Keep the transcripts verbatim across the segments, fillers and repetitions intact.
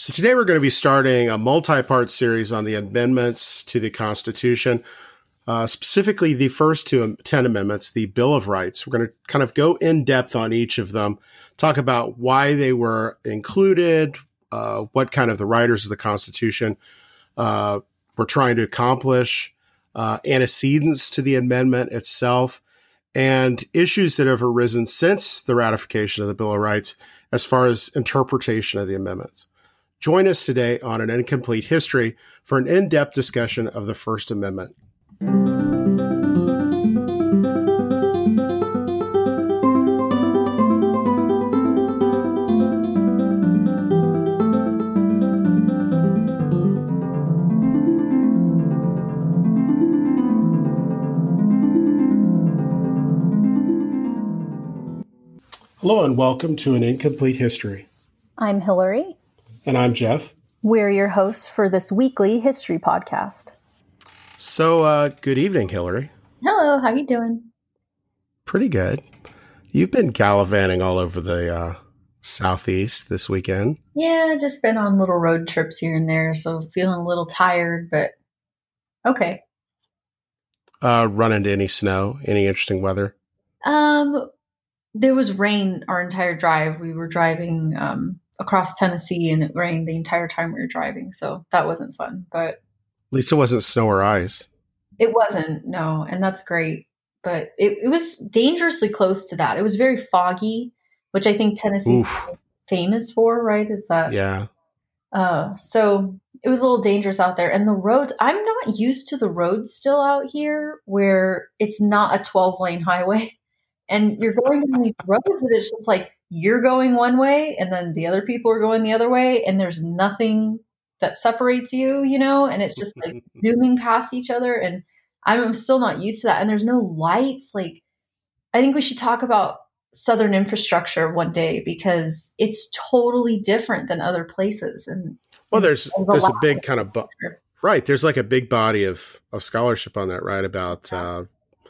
So today we're going to be starting a multi-part series on the amendments to the Constitution, uh, specifically the first two, ten amendments, the Bill of Rights. We're going to kind of go in depth on each of them, talk about why they were included, uh, what kind of the writers of the Constitution uh, were trying to accomplish, uh, antecedents to the amendment itself, and issues that have arisen since the ratification of the Bill of Rights as far as interpretation of the amendments. Join us today on An Incomplete History for an in-depth discussion of the First Amendment. Hello and welcome to An Incomplete History. I'm Hillary. And I'm Jeff. We're your hosts for this weekly history podcast. So, uh, good evening, Hillary. Hello, how you doing? Pretty good. You've been gallivanting all over the uh, Southeast this weekend. Yeah, just been on little road trips here and there, so feeling a little tired, but okay. Uh, run into any snow? Any interesting weather? Um, there was rain our entire drive. We were driving um, across Tennessee, and it rained the entire time we were driving, so that wasn't fun. But at least it wasn't snow or ice. It wasn't, no, and that's great. But it, it was dangerously close to that. It was very foggy, which I think Tennessee's famous for, right? Is that yeah? Uh, so it was a little dangerous out there, and the roads. I'm not used to the roads still out here, where it's not a twelve lane highway, and you're going down these roads, and it's just like, you're going one way and then the other people are going the other way, and there's nothing that separates you, you know, and it's just like zooming past each other. And I'm still not used to that. And there's no lights. Like, I think we should talk about Southern infrastructure one day, because it's totally different than other places. And well, there's, there's a big kind of, bu- right. There's like a big body of, of scholarship on that, right? About, uh,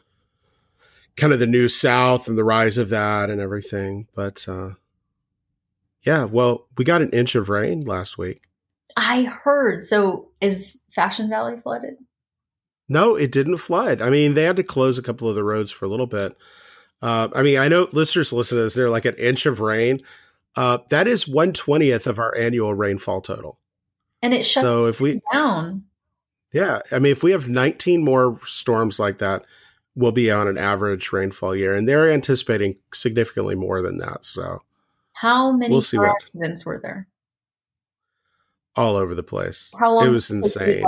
kind of the New South and the rise of that and everything. But uh, yeah, well, we got an inch of rain last week. I heard. So is Fashion Valley flooded? No, it didn't flood. I mean, they had to close a couple of the roads for a little bit. Uh, I mean, I know listeners listen to this. They're like an inch of rain. Uh, that is one twentieth of our annual rainfall total. And it shuts so if we, down. Yeah. I mean, if we have nineteen more storms like that, will be on an average rainfall year, and they're anticipating significantly more than that. So how many we'll see car what, accidents were there? All over the place. How long it was insane.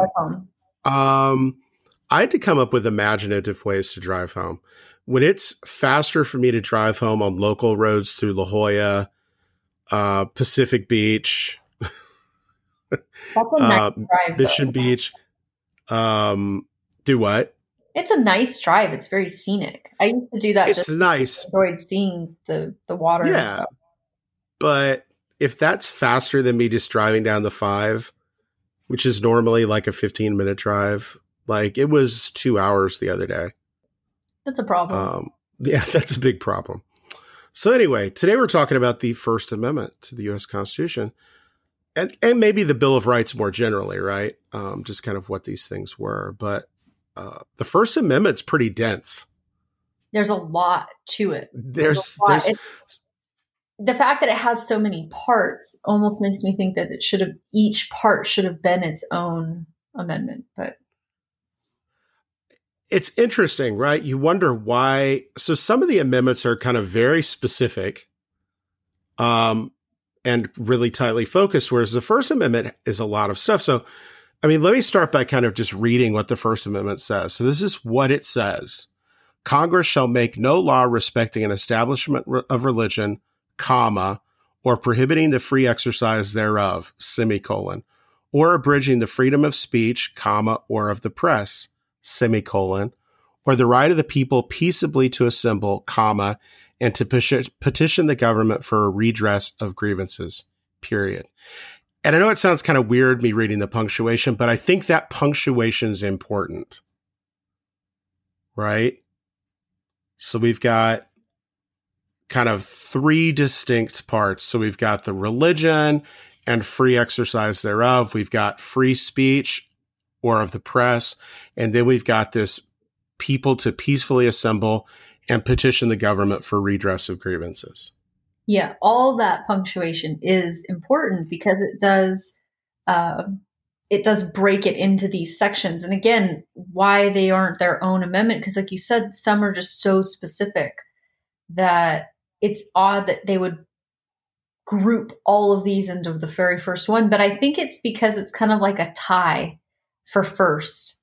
Um, I had to come up with imaginative ways to drive home. When it's faster for me to drive home on local roads through La Jolla, uh, Pacific Beach, That's a nice uh, drive, Mission though. Beach, um, do what? It's a nice drive. It's very scenic. I used to do that. It's just nice. Enjoyed seeing the, the water. Yeah. And stuff. But if that's faster than me just driving down the five, which is normally like a fifteen minute drive, like it was two hours the other day. That's a problem. Um, yeah, that's a big problem. So anyway, today we're talking about the First Amendment to the U S Constitution, and, and maybe the Bill of Rights more generally, right? Um, just kind of what these things were. But Uh, the First Amendment's pretty dense. There's a lot to it. There's, there's, there's the fact that it has so many parts almost makes me think that it should have, each part should have been its own amendment. But it's interesting, right? You wonder why. So some of the amendments are kind of very specific, um, and really tightly focused, whereas the First Amendment is a lot of stuff. So I mean, let me start by kind of just reading what the First Amendment says. So this is what it says. Congress shall make no law respecting an establishment of religion, comma, or prohibiting the free exercise thereof, semicolon, or abridging the freedom of speech, comma, or of the press, semicolon, or the right of the people peaceably to assemble, comma, and to petition the government for a redress of grievances, period. And I know it sounds kind of weird, me reading the punctuation, but I think that punctuation is important, right? So we've got kind of three distinct parts. So we've got the religion and free exercise thereof. We've got free speech or of the press. And then we've got this people to peacefully assemble and petition the government for redress of grievances. Yeah, all that punctuation is important because it does uh, it does break it into these sections. And again, why they aren't their own amendment, because like you said, some are just so specific that it's odd that they would group all of these into the very first one. But I think it's because it's kind of like a tie for first.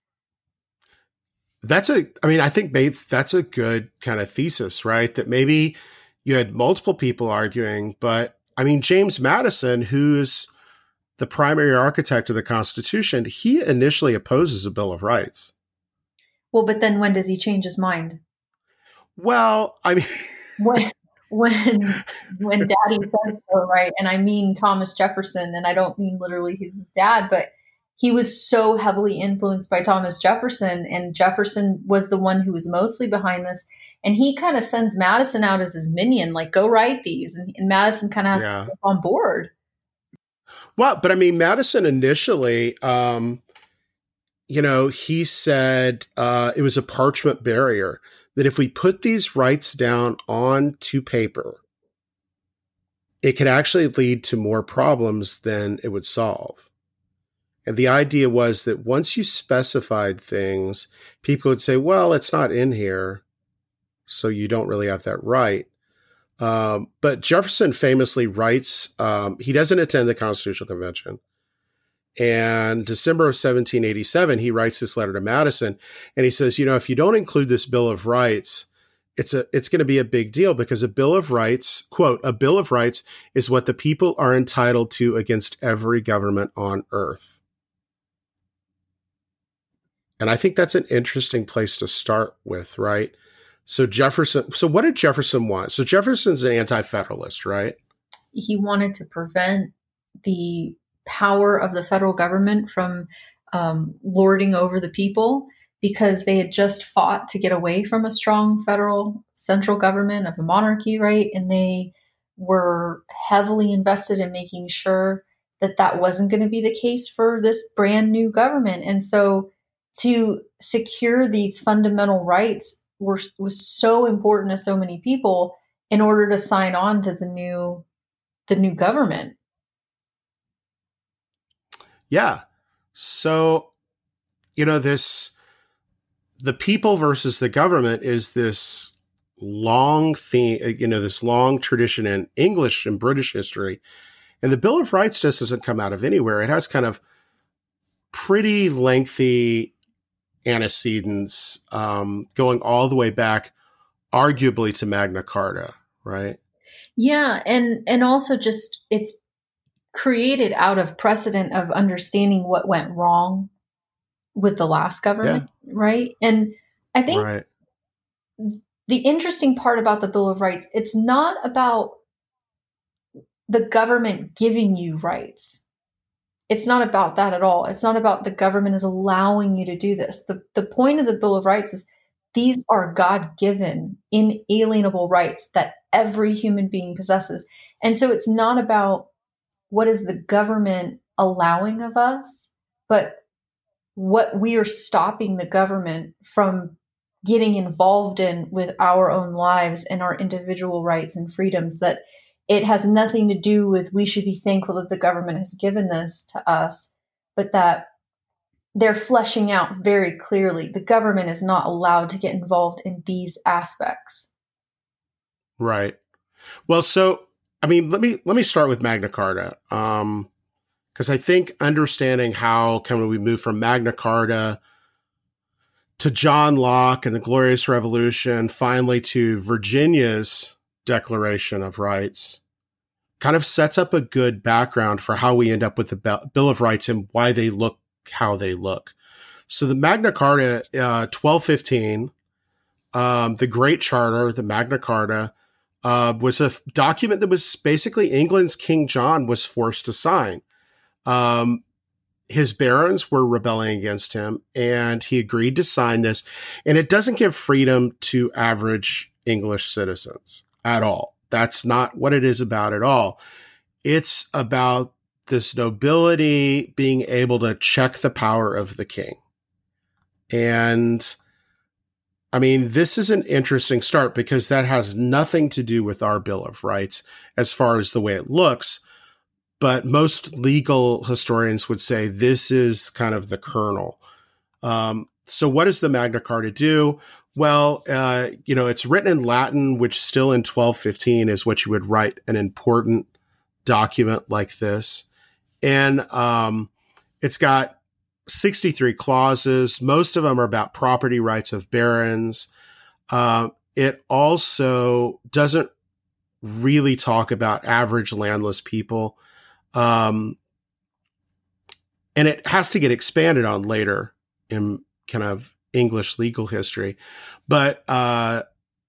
That's a, I mean, I think maybe that's a good kind of thesis, right? That maybe you had multiple people arguing, but I mean, James Madison, who is the primary architect of the Constitution, he initially opposes a Bill of Rights. Well, but then when does he change his mind? Well, I mean, when when when Daddy says so, right? And I mean Thomas Jefferson, and I don't mean literally his dad, but he was so heavily influenced by Thomas Jefferson, and Jefferson was the one who was mostly behind this. And he kind of sends Madison out as his minion, like, go write these. And, and Madison kind of has yeah. to get on board. Well, but I mean, Madison initially, um, you know, he said uh, it was a parchment barrier, that if we put these rights down onto paper, it could actually lead to more problems than it would solve. And the idea was that once you specified things, people would say, well, it's not in here, so you don't really have that right. Um, but Jefferson famously writes, um, he doesn't attend the Constitutional Convention. And December of seventeen eighty-seven, he writes this letter to Madison, and he says, you know, if you don't include this Bill of Rights, it's a it's going to be a big deal, because a Bill of Rights, quote, a Bill of Rights is what the people are entitled to against every government on earth. And I think that's an interesting place to start with, right? So Jefferson, so what did Jefferson want? So Jefferson's an anti-federalist, right? He wanted to prevent the power of the federal government from um, lording over the people, because they had just fought to get away from a strong federal central government of a monarchy, right? And they were heavily invested in making sure that that wasn't going to be the case for this brand new government. And so to secure these fundamental rights were, was so important to so many people in order to sign on to the new the new government. Yeah. So, you know, this, the people versus the government is this long theme, you know, this long tradition in English and British history. And the Bill of Rights just doesn't come out of anywhere. It has kind of pretty lengthy antecedents, um, going all the way back, arguably to Magna Carta, right? Yeah. And, and also just, it's created out of precedent of understanding what went wrong with the last government, yeah. right? And I think right. the interesting part about the Bill of Rights, it's not about the government giving you rights. It's not about that at all. It's not about the government is allowing you to do this. The, the point of the Bill of Rights is these are God-given, inalienable rights that every human being possesses. And so it's not about what is the government allowing of us, but what we are stopping the government from getting involved in with our own lives and our individual rights and freedoms. That it has nothing to do with we should be thankful that the government has given this to us, but that they're fleshing out very clearly the government is not allowed to get involved in these aspects. Right. Well, so I mean, let me let me start with Magna Carta, um, because I think understanding how can we move from Magna Carta to John Locke and the Glorious Revolution, finally to Virginia's Declaration of Rights, kind of sets up a good background for how we end up with the Bill of Rights and why they look how they look. So the Magna Carta, uh, twelve fifteen, um, the Great Charter, the Magna Carta, Uh, was a f- document that was basically England's King John was forced to sign. Um, his barons were rebelling against him, and he agreed to sign this. And it doesn't give freedom to average English citizens at all. That's not what it is about at all. It's about this nobility being able to check the power of the king. And I mean, this is an interesting start because that has nothing to do with our Bill of Rights as far as the way it looks. But most legal historians would say this is kind of the kernel. Um, so what does the Magna Carta do? Well, uh, you know, it's written in Latin, which still in twelve fifteen is what you would write an important document like this. And um, it's got sixty-three clauses. Most of them are about property rights of barons. Uh, it also doesn't really talk about average landless people. Um, and it has to get expanded on later in kind of English legal history. But uh,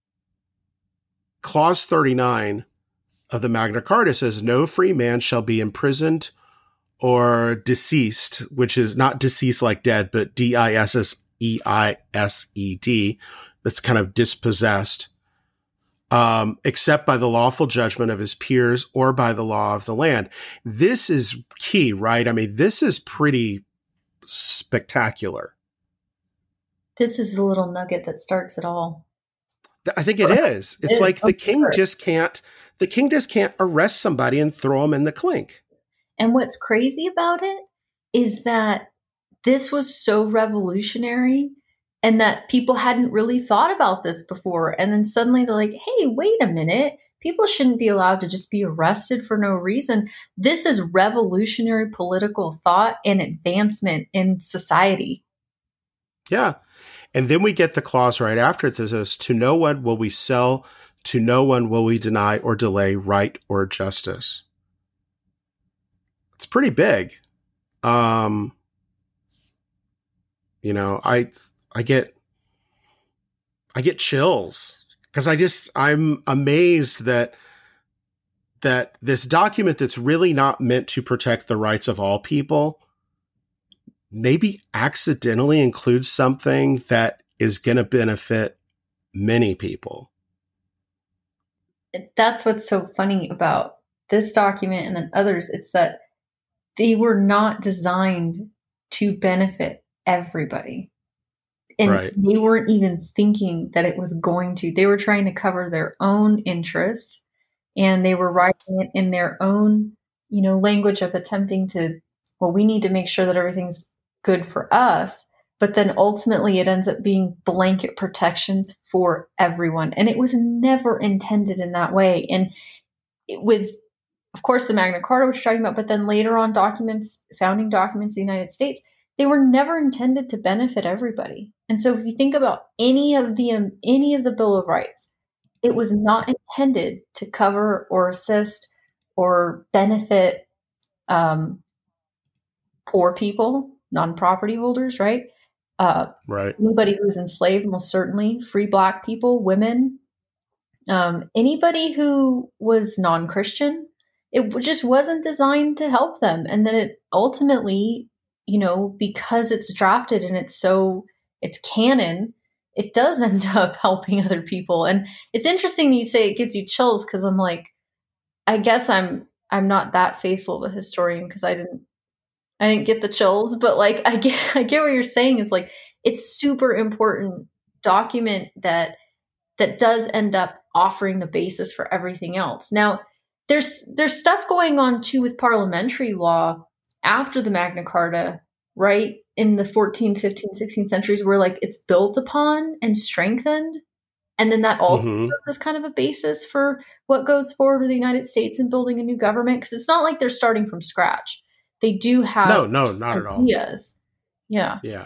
Clause thirty-nine of the Magna Carta says, no free man shall be imprisoned or deceased, which is not deceased like dead, but D I S S E I S E D. That's kind of dispossessed, um, except by the lawful judgment of his peers or by the law of the land. This is key, right? I mean, this is pretty spectacular. This is the little nugget that starts it all. I think it is. It's like the king just can't, the king just can't arrest somebody and throw them in the clink. And what's crazy about it is that this was so revolutionary and that people hadn't really thought about this before. And then suddenly they're like, hey, wait a minute. People shouldn't be allowed to just be arrested for no reason. This is revolutionary political thought and advancement in society. Yeah. And then we get the clause right after it that says, to no one will we sell, to no one will we deny or delay right or justice. It's pretty big. Um, you know, I, I get, I get chills because I just, I'm amazed that, that this document that's really not meant to protect the rights of all people maybe accidentally includes something that is going to benefit many people. That's what's so funny about this document and then others. It's that they were not designed to benefit everybody. And right. They weren't even thinking that it was going to. They were trying to cover their own interests, and they were writing it in their own, you know, language of attempting to, well, we need to make sure that everything's good for us. But then ultimately it ends up being blanket protections for everyone. And it was never intended in that way. And with, of course, the Magna Carta, which you're talking about, but then later on documents, founding documents of the United States, they were never intended to benefit everybody. And so if you think about any of the, um, any of the Bill of Rights, it was not intended to cover or assist or benefit um, poor people, non-property holders, right? Uh, right. Anybody who's enslaved, most certainly, free Black people, women, um, anybody who was non-Christian. It just wasn't designed to help them. And then it ultimately, you know, because it's drafted and it's so, it's canon, it does end up helping other people. And it's interesting that you say it gives you chills, because I'm like, I guess I'm, I'm not that faithful of a historian because I didn't, I didn't get the chills, but like, I get, I get what you're saying is like, it's super important document that, that does end up offering the basis for everything else. Now, there's, there's stuff going on too with parliamentary law after the Magna Carta, right? In the fourteenth, fifteenth, sixteenth centuries, where like it's built upon and strengthened. And then that also Mm-hmm. serves as kind of a basis for what goes forward with the United States and building a new government. Because it's not like they're starting from scratch. They do have no, no, not ideas. at all. Yeah. Yeah.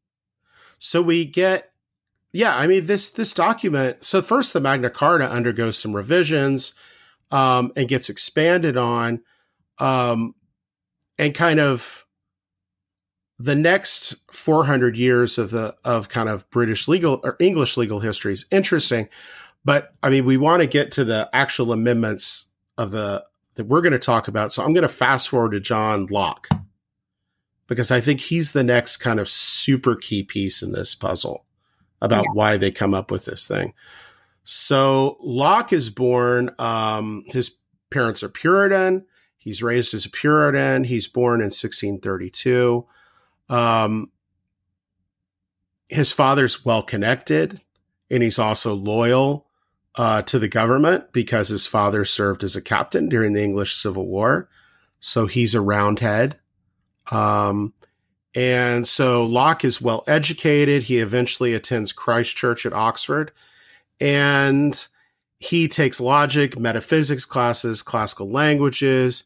So we get, yeah, I mean, this, this document. So first the Magna Carta undergoes some revisions, um, and gets expanded on, um, and kind of the next four hundred years of the, of kind of British legal or English legal history is interesting. But I mean, we want to get to the actual amendments of the, that we're going to talk about. So I'm going to fast forward to John Locke, because I think he's the next kind of super key piece in this puzzle about yeah. why they come up with this thing. So Locke is born, um, his parents are Puritan. He's raised as a Puritan. He's born in sixteen thirty-two. Um, his father's well-connected, and he's also loyal uh, to the government because his father served as a captain during the English Civil War. So he's a Roundhead. Um, and so Locke is well-educated. He eventually attends Christ Church at Oxford, and he takes logic, metaphysics classes, classical languages,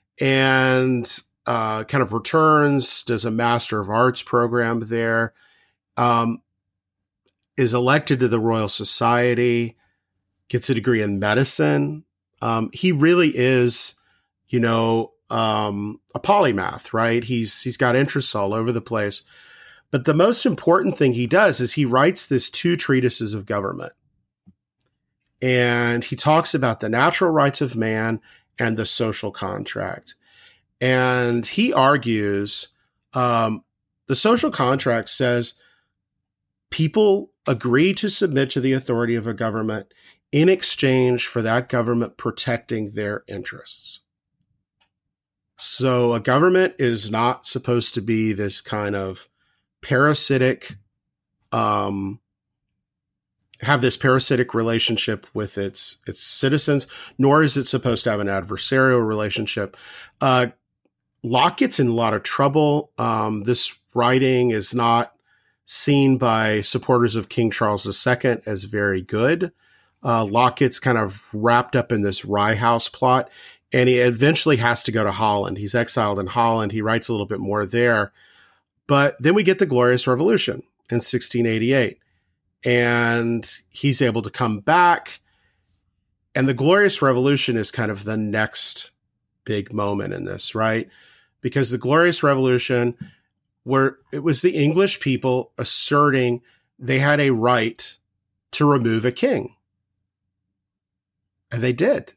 and uh, kind of returns, does a Master of Arts program there, um, is elected to the Royal Society, gets a degree in medicine. Um, he really is, you know, um, a polymath, right? He's he's got interests all over the place. But the most important thing he does is he writes this two treatises of government. And he talks about the natural rights of man and the social contract. And he argues um, the social contract says people agree to submit to the authority of a government in exchange for that government protecting their interests. So a government is not supposed to be this kind of parasitic, um, have this parasitic relationship with its its citizens, nor is it supposed to have an adversarial relationship. Uh, Locke gets in a lot of trouble. Um, this writing is not seen by supporters of King Charles the Second as very good. Uh, Locke gets kind of wrapped up in this Rye House plot, and he eventually has to go to Holland. He's exiled in Holland. He writes a little bit more there. But then we get the Glorious Revolution in sixteen eighty-eight. And he's able to come back. And the Glorious Revolution is kind of the next big moment in this, right? Because the Glorious Revolution, where it was the English people asserting they had a right to remove a king. And they did.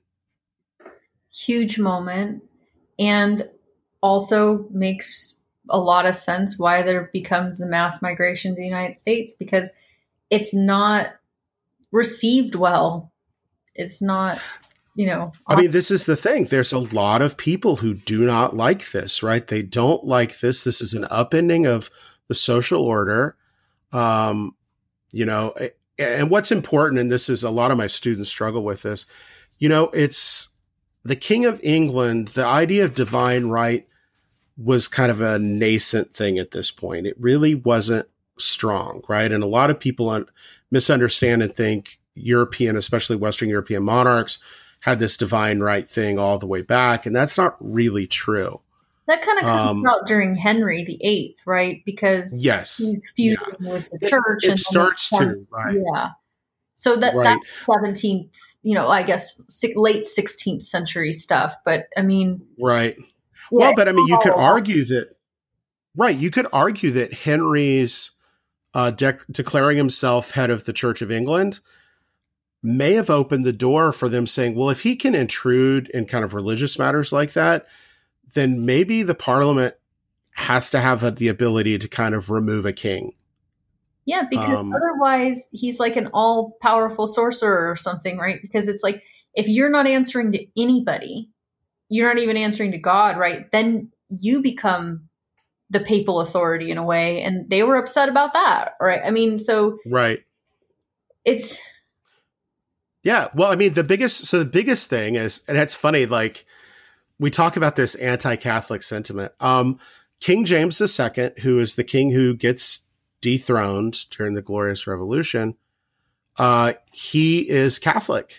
Huge moment. And also makes a lot of sense why there becomes a mass migration to the United States, because it's not received well. It's not, you know. I mean, this is the thing. There's a lot of people who do not like this, right? They don't like this. This is an upending of the social order. Um, you know, and what's important, and this is a lot of my students struggle with this, you know, it's the King of England, the idea of divine right was kind of a nascent thing at this point. It really wasn't strong, right? And a lot of people un- misunderstand and think European, especially Western European monarchs, had this divine right thing all the way back, and that's not really true. That kind of comes Um, out during Henry the Eighth, right? Because yes, he's feuding yeah. with the It- church. it and starts then to, right. Yeah. So that Right. that's seventeenth, you know, I guess si- late sixteenth century stuff. But I mean, Right. yeah, Well, but I mean, you could all- argue that, right, you could argue that Henry's uh, dec- declaring himself head of the Church of England may have opened the door for them saying, well, if he can intrude in kind of religious matters like that, then maybe the Parliament has to have a, the ability to kind of remove a king. Yeah, because Um, otherwise he's like an all-powerful sorcerer or something, right? Because it's like, if you're not answering to anybody, you're not even answering to God, right? Then you become the papal authority in a way, and they were upset about that, right? I mean, so Right. it's Yeah. Well, I mean, the biggest, so the biggest thing is, and it's funny, like we talk about this anti-Catholic sentiment. Um, King James the Second, who is the king who gets dethroned during the Glorious Revolution, uh, he is Catholic,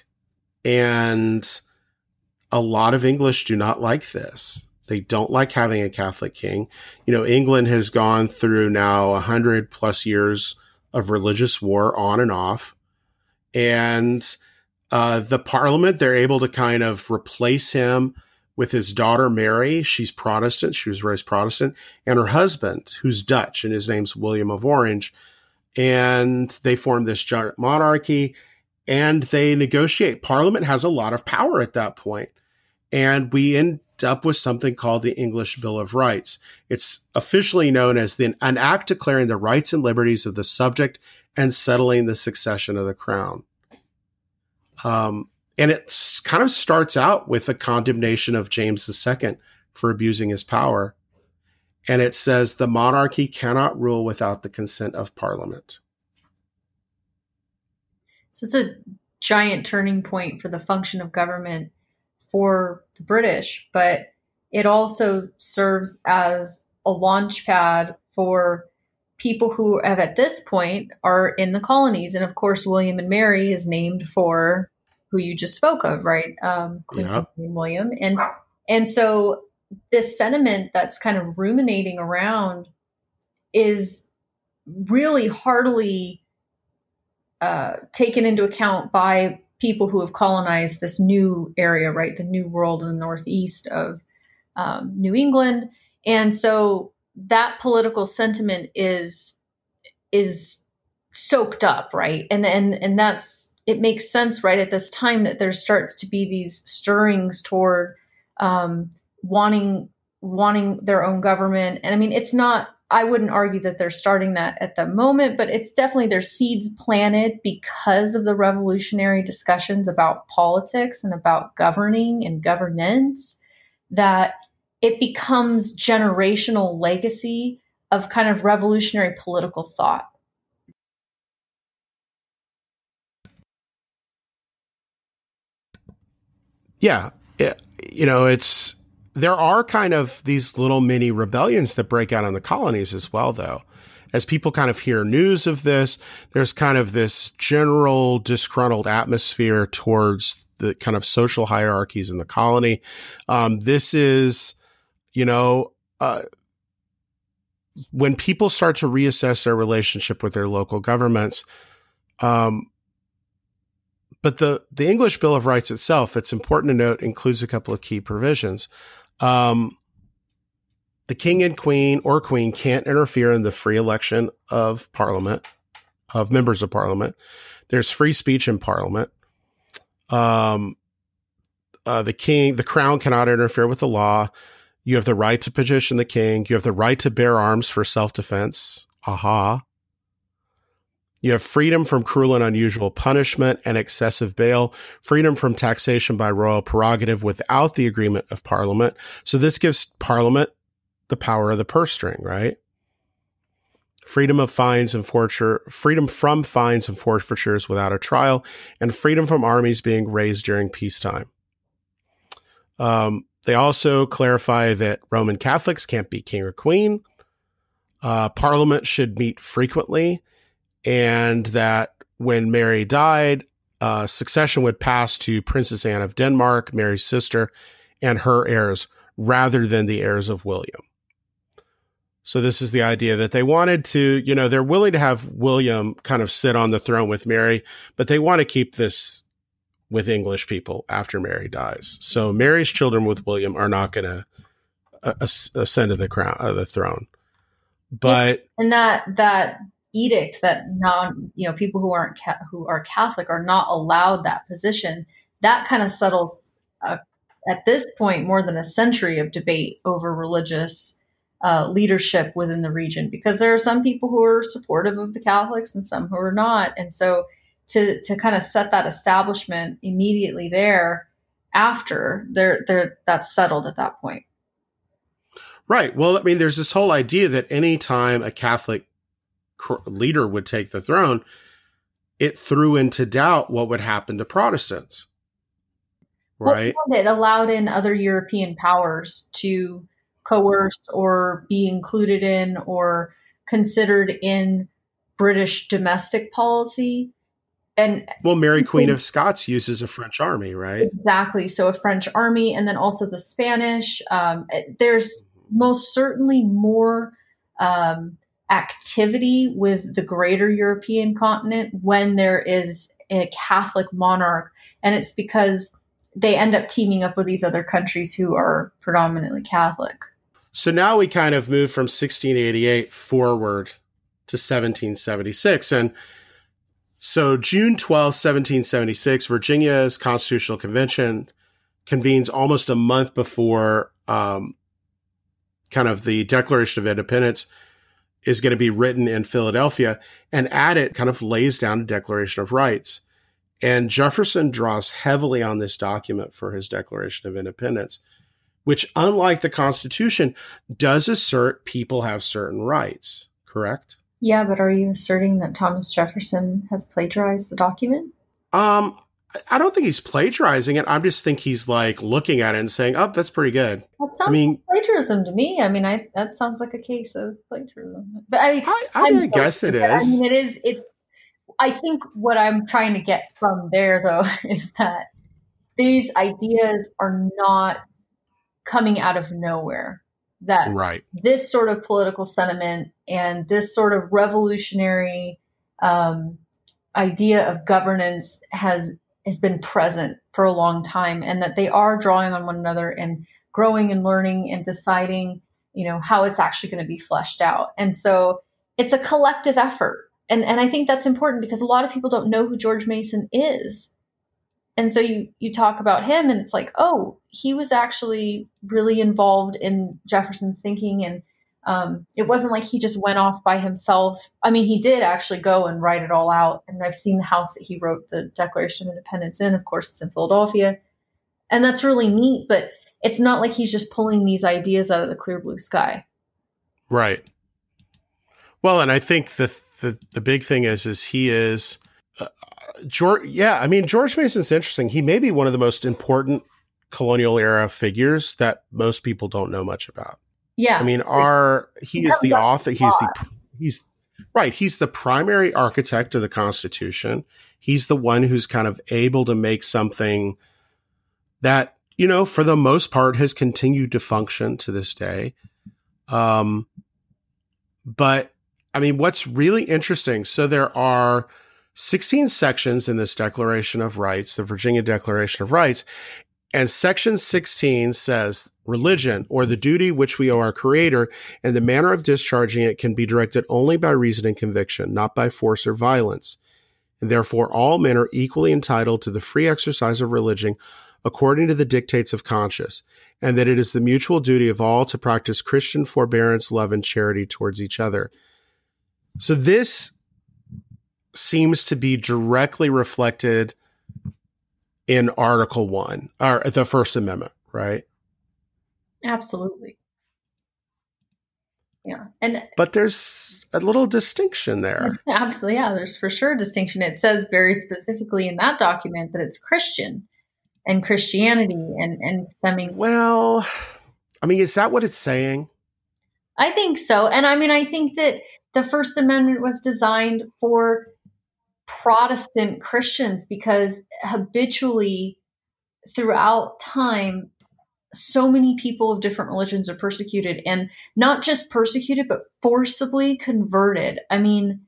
and a lot of English do not like this. They don't like having a Catholic king. You know, England has gone through now a hundred plus years of religious war on and off. And uh, the Parliament, they're able to kind of replace him with his daughter, Mary. She's Protestant. She was raised Protestant. And her husband, who's Dutch, and his name's William of Orange. And they form this giant monarchy, and they negotiate. Parliament has a lot of power at that point. And we end up with something called the English Bill of Rights. It's officially known as the, an act declaring the rights and liberties of the subject and settling the succession of the crown. Um, And it kind of starts out with a condemnation of James the Second for abusing his power. And it says the monarchy cannot rule without the consent of Parliament. So it's a giant turning point for the function of government for the British, but it also serves as a launch pad for people who have at this point are in the colonies. And of course, William and Mary is named for who you just spoke of, right? Um, Queen Yeah. and William. And, and so this sentiment that's kind of ruminating around is really heartily uh, taken into account by people who have colonized this new area, right? The New World in the northeast of um, New England. And so that political sentiment is is soaked up, right? And and and that's it makes sense, right, at this time that there starts to be these stirrings toward um, wanting wanting their own government. And I mean, it's not. I wouldn't argue that they're starting that at the moment, but it's definitely there's seeds planted because of the revolutionary discussions about politics and about governing and governance, that it becomes generational legacy of kind of revolutionary political thought. Yeah. It, you know, it's, there are kind of these little mini rebellions that break out in the colonies as well, though. As people kind of hear news of this, there's kind of this general disgruntled atmosphere towards the kind of social hierarchies in the colony. Um, this is, you know, uh, when people start to reassess their relationship with their local governments, um, but the, the English Bill of Rights itself, it's important to note, includes a couple of key provisions. Um, the king and queen or queen can't interfere in the free election of parliament, of members of parliament. There's free speech in parliament. Um, uh, the king, the crown cannot interfere with the law. You have the right to petition the king. You have the right to bear arms for self-defense. Aha. You have freedom from cruel and unusual punishment and excessive bail, freedom from taxation by royal prerogative without the agreement of Parliament. So this gives Parliament the power of the purse string, right? Freedom of fines and forfeiture, freedom from fines and forfeitures without a trial, and freedom from armies being raised during peacetime. Um, they also clarify that Roman Catholics can't be king or queen. Uh, Parliament should meet frequently. And that when Mary died, uh, succession would pass to Princess Anne of Denmark, Mary's sister, and her heirs, rather than the heirs of William. So this is the idea that they wanted to, you know, they're willing to have William kind of sit on the throne with Mary, but they want to keep this with English people after Mary dies. So Mary's children with William are not going to uh, ascend to the crown, uh, the throne. But and that that. edict that non, you know, people who aren't ca- who are Catholic are not allowed that position. That kind of settles uh, at this point more than a century of debate over religious uh, leadership within the region, because there are some people who are supportive of the Catholics and some who are not. And so to to kind of set that establishment immediately there after they're they're that's settled at that point. Right. Well, I mean, there's this whole idea that any time a Catholic leader would take the throne, it threw into doubt what would happen to Protestants, right? Well, it allowed in other European powers to coerce or be included in or considered in British domestic policy. And well, Mary Queen of Scots uses a French army, right? Exactly. So a French army, and then also the Spanish. Um, there's most certainly more um, activity with the greater European continent when there is a Catholic monarch. And it's because they end up teaming up with these other countries who are predominantly Catholic. So now we kind of move from sixteen eighty-eight forward to seventeen seventy-six. And so June twelfth, seventeen seventy-six, Virginia's Constitutional Convention convenes almost a month before um, kind of the Declaration of Independence is going to be written in Philadelphia, and at it kind of lays down a Declaration of Rights. And Jefferson draws heavily on this document for his Declaration of Independence, which, unlike the Constitution, does assert people have certain rights, correct? Yeah, but are you asserting that Thomas Jefferson has plagiarized the document? Um, I don't think he's plagiarizing it. I just think he's like looking at it and saying, "Oh, that's pretty good." That sounds I mean, like plagiarism to me. I mean, I that sounds like a case of plagiarism. But I, I, I, mean, I guess it is. I mean, it is. It's. I think what I'm trying to get from there, though, is that these ideas are not coming out of nowhere. That right. This sort of political sentiment and this sort of revolutionary um, idea of governance has has been present for a long time, and that they are drawing on one another and growing and learning and deciding, you know, how it's actually going to be fleshed out. And so it's a collective effort. And and I think that's important because a lot of people don't know who George Mason is. And so you you talk about him and it's like, oh, he was actually really involved in Jefferson's thinking. And um, it wasn't like he just went off by himself. I mean, he did actually go and write it all out. And I've seen the house that he wrote the Declaration of Independence in. Of course, it's in Philadelphia. And that's really neat. But it's not like he's just pulling these ideas out of the clear blue sky. Right. Well, and I think the the, the big thing is, is he is uh, George. Yeah. I mean, George Mason's interesting. He may be one of the most important colonial era figures that most people don't know much about. Yeah. I mean, our, he is the author. He's the, he's right. He's the primary architect of the Constitution. He's the one who's kind of able to make something that, you know, for the most part has continued to function to this day. Um, but I mean, what's really interesting, so there are sixteen sections in this Declaration of Rights, the Virginia Declaration of Rights, and section sixteen says, religion, or the duty which we owe our Creator, and the manner of discharging it can be directed only by reason and conviction, not by force or violence. And therefore all men are equally entitled to the free exercise of religion according to the dictates of conscience, and that it is the mutual duty of all to practice Christian forbearance, love, and charity towards each other. So this seems to be directly reflected in Article One, or the First Amendment, right? Absolutely. Yeah. And but there's a little distinction there. Absolutely. Yeah, there's for sure a distinction. It says very specifically in that document that it's Christian and Christianity and, and stemming. Well, I mean, is that what it's saying? I think so. And I mean, I think that the First Amendment was designed for Protestant Christians because habitually throughout time, so many people of different religions are persecuted, and not just persecuted, but forcibly converted. I mean,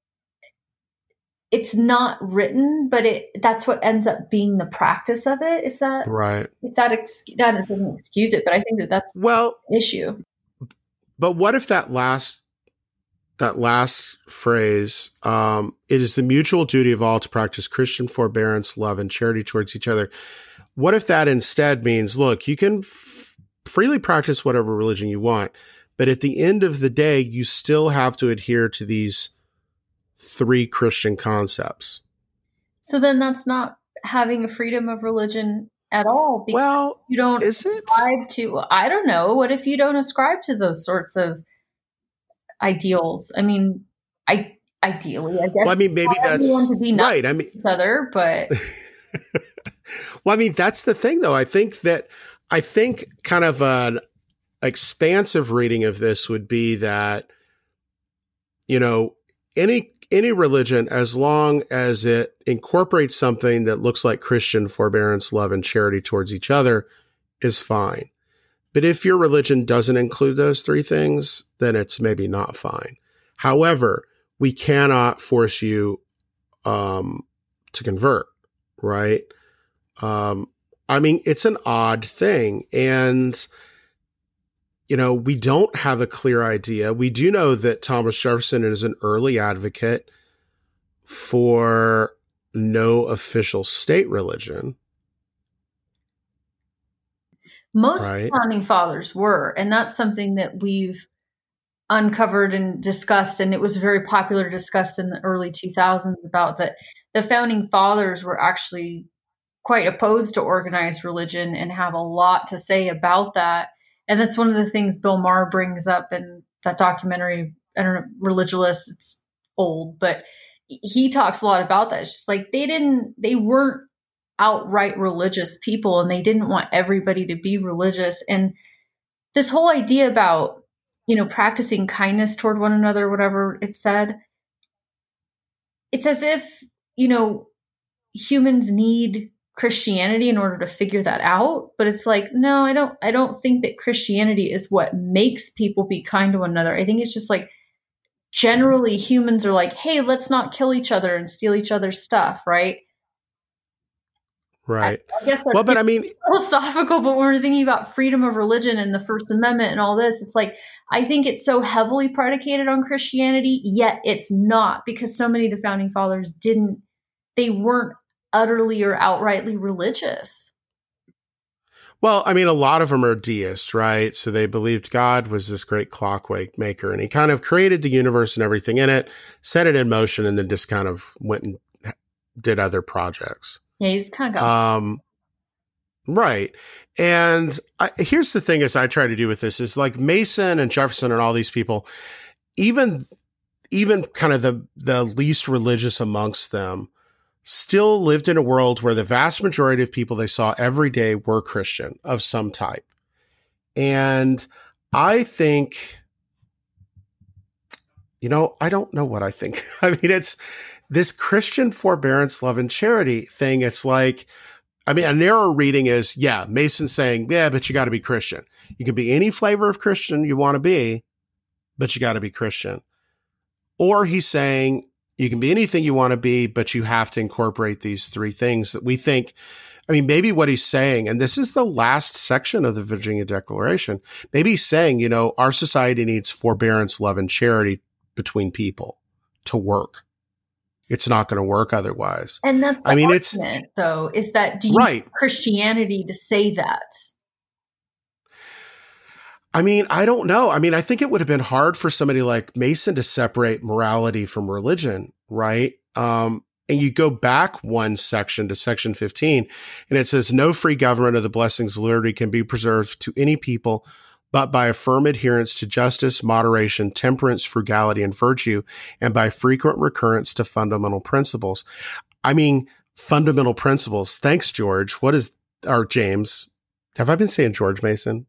it's not written, but it that's what ends up being the practice of it. If that, right. If that, ex- that doesn't excuse it, but I think that that's well an issue. But what if that last that last phrase, um, it is the mutual duty of all to practice Christian forbearance, love, and charity towards each other. What if that instead means, look, you can f- freely practice whatever religion you want, but at the end of the day, you still have to adhere to these three Christian concepts. So then that's not having a freedom of religion at all. Because well, you don't is it? ascribe to, I don't know. What if you don't ascribe to those sorts of ideals? I mean, I ideally, I guess. Well, I mean, maybe that's to be right. I mean, each other, but. Well, I mean, that's the thing, though. I think that I think kind of an expansive reading of this would be that, you know, any any religion, as long as it incorporates something that looks like Christian forbearance, love, and charity towards each other, is fine. But if your religion doesn't include those three things, then it's maybe not fine. However, we cannot force you um, to convert, right? Um, I mean, it's an odd thing. And, you know, we don't have a clear idea. We do know that Thomas Jefferson is an early advocate for no official state religion. Most right? founding fathers were, and that's something that we've uncovered and discussed. And it was very popular discussed in the early two thousands about that, the founding fathers were actually quite opposed to organized religion and have a lot to say about that. And that's one of the things Bill Maher brings up in that documentary, I don't know, Religulous. It's old, but he talks a lot about that. It's just like they didn't, they weren't outright religious people, and they didn't want everybody to be religious. And this whole idea about, you know, practicing kindness toward one another, whatever it said, it's as if, you know, humans need Christianity in order to figure that out. But it's like, no, I don't, I don't think that Christianity is what makes people be kind to one another. I think it's just like, generally humans are like, hey, let's not kill each other and steal each other's stuff. Right. Right. I, I guess that's well, but I mean, philosophical, but when we're thinking about freedom of religion and the First Amendment and all this, it's like, I think it's so heavily predicated on Christianity, yet it's not, because so many of the founding fathers didn't, they weren't utterly or outrightly religious. Well, I mean, a lot of them are deists, right? So they believed God was this great clockwork maker, and he kind of created the universe and everything in it, set it in motion, and then just kind of went and did other projects. Yeah, he's kind of got um, right. And I, here's the thing: is I try to do with this is like Mason and Jefferson and all these people, even even kind of the the least religious amongst them, still lived in a world where the vast majority of people they saw every day were Christian of some type. And I think, you know, I don't know what I think. I mean, it's this Christian forbearance, love, and charity thing. It's like, I mean, a narrow reading is, yeah, Mason saying, yeah, but you got to be Christian. You can be any flavor of Christian you want to be, but you got to be Christian. Or he's saying, you can be anything you want to be, but you have to incorporate these three things that we think. I mean, maybe what he's saying, and this is the last section of the Virginia Declaration, maybe he's saying, you know, our society needs forbearance, love, and charity between people to work. It's not going to work otherwise. And that's the I mean, argument, it's, though, is that do you right. need Christianity to say that? I mean, I don't know. I mean, I think it would have been hard for somebody like Mason to separate morality from religion, right? Um, and you go back one section to section fifteen, and it says, no free government of the blessings of liberty can be preserved to any people, but by a firm adherence to justice, moderation, temperance, frugality, and virtue, and by frequent recurrence to fundamental principles. I mean, fundamental principles. Thanks, George. What is, or James? Have I been saying George Mason?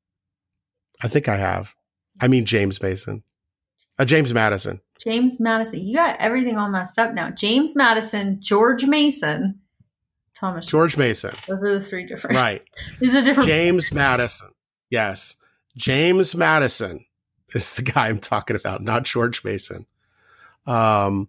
I think I have. I mean, James Mason. Uh, James Madison. James Madison. You got everything all messed up now. James Madison, George Mason, Thomas. George Mason. Those are the three different. Right. These are different. James Madison. Yes. James Madison is the guy I'm talking about, not George Mason. Um,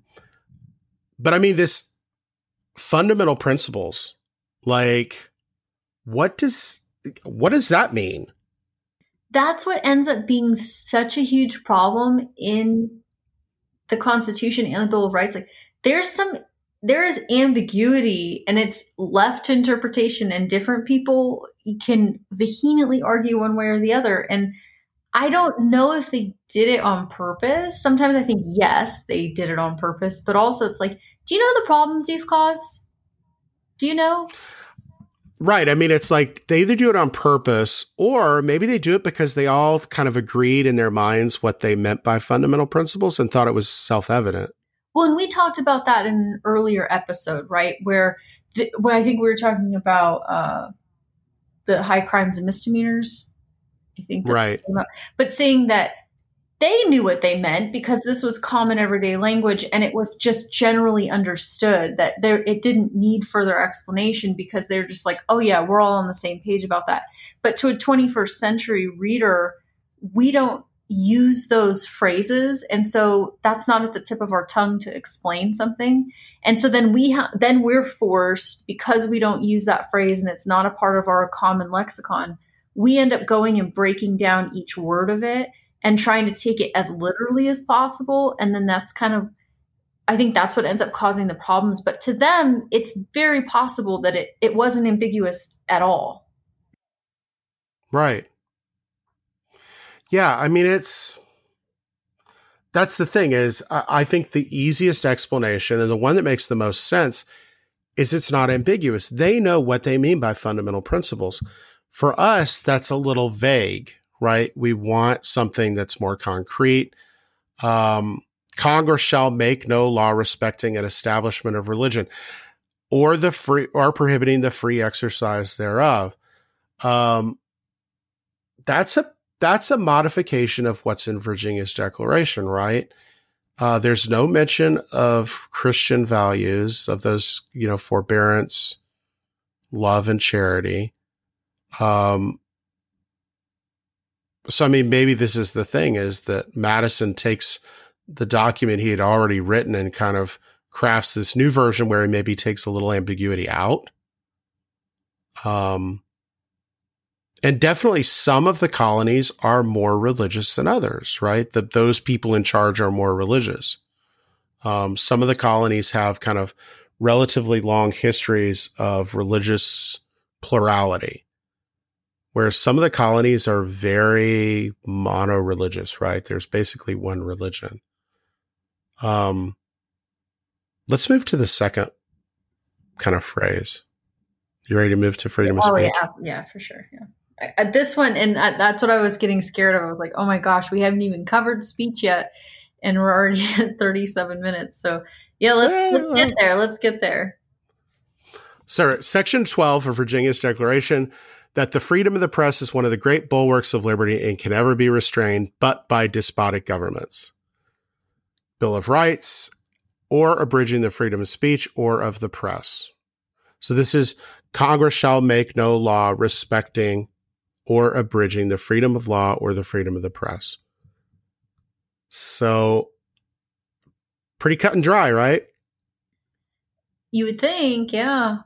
but I mean, this fundamental principles, like, what does, what does that mean? That's what ends up being such a huge problem in the Constitution and the Bill of Rights. Like, there's some, there is ambiguity, and it's left to interpretation, and different people can vehemently argue one way or the other. And I don't know if they did it on purpose. Sometimes I think, yes, they did it on purpose, but also it's like, do you know the problems you've caused? Do you know? Right. I mean, it's like they either do it on purpose, or maybe they do it because they all kind of agreed in their minds what they meant by fundamental principles and thought it was self-evident. Well, and we talked about that in an earlier episode, right? Where, the, where I think we were talking about uh, the high crimes and misdemeanors. I think. Right. But saying that they knew what they meant because this was common everyday language, and it was just generally understood that there it didn't need further explanation because they're just like, oh yeah, we're all on the same page about that. But to a twenty-first century reader, we don't use those phrases, and so that's not at the tip of our tongue to explain something. And so then we ha- then we're forced, because we don't use that phrase and it's not a part of our common lexicon, we end up going and breaking down each word of it and trying to take it as literally as possible. And then that's kind of, I think that's what ends up causing the problems. But to them, it's very possible that it, it wasn't ambiguous at all. Right. Yeah. I mean, it's, that's the thing is, I, I think the easiest explanation and the one that makes the most sense is it's not ambiguous. They know what they mean by fundamental principles. For us, that's a little vague, right? We want something that's more concrete. Um, Congress shall make no law respecting an establishment of religion or the free or prohibiting the free exercise thereof. Um, that's a that's a modification of what's in Virginia's Declaration, right? Uh, there's no mention of Christian values, of those, you know, forbearance, love, and charity. Um, so, I mean, maybe this is the thing, is that Madison takes the document he had already written and kind of crafts this new version where he maybe takes a little ambiguity out. Um, and definitely some of the colonies are more religious than others, right? That those people in charge are more religious. Um, some of the colonies have kind of relatively long histories of religious plurality, whereas some of the colonies are very mono-religious, right? There's basically one religion. Um, let's move to the second kind of phrase. You ready to move to freedom of oh, speech? yeah, yeah, for sure. Yeah. At this one, and that's what I was getting scared of. I was like, oh my gosh, we haven't even covered speech yet, and we're already at thirty-seven minutes. So yeah, let's, yeah. let's get there. Let's get there. So Section twelve of Virginia's Declaration, that the freedom of the press is one of the great bulwarks of liberty and can never be restrained but by despotic governments. Bill of Rights, or abridging the freedom of speech or of the press. So this is, Congress shall make no law respecting or abridging the freedom of law or the freedom of the press. So pretty cut and dry, right? You would think, yeah.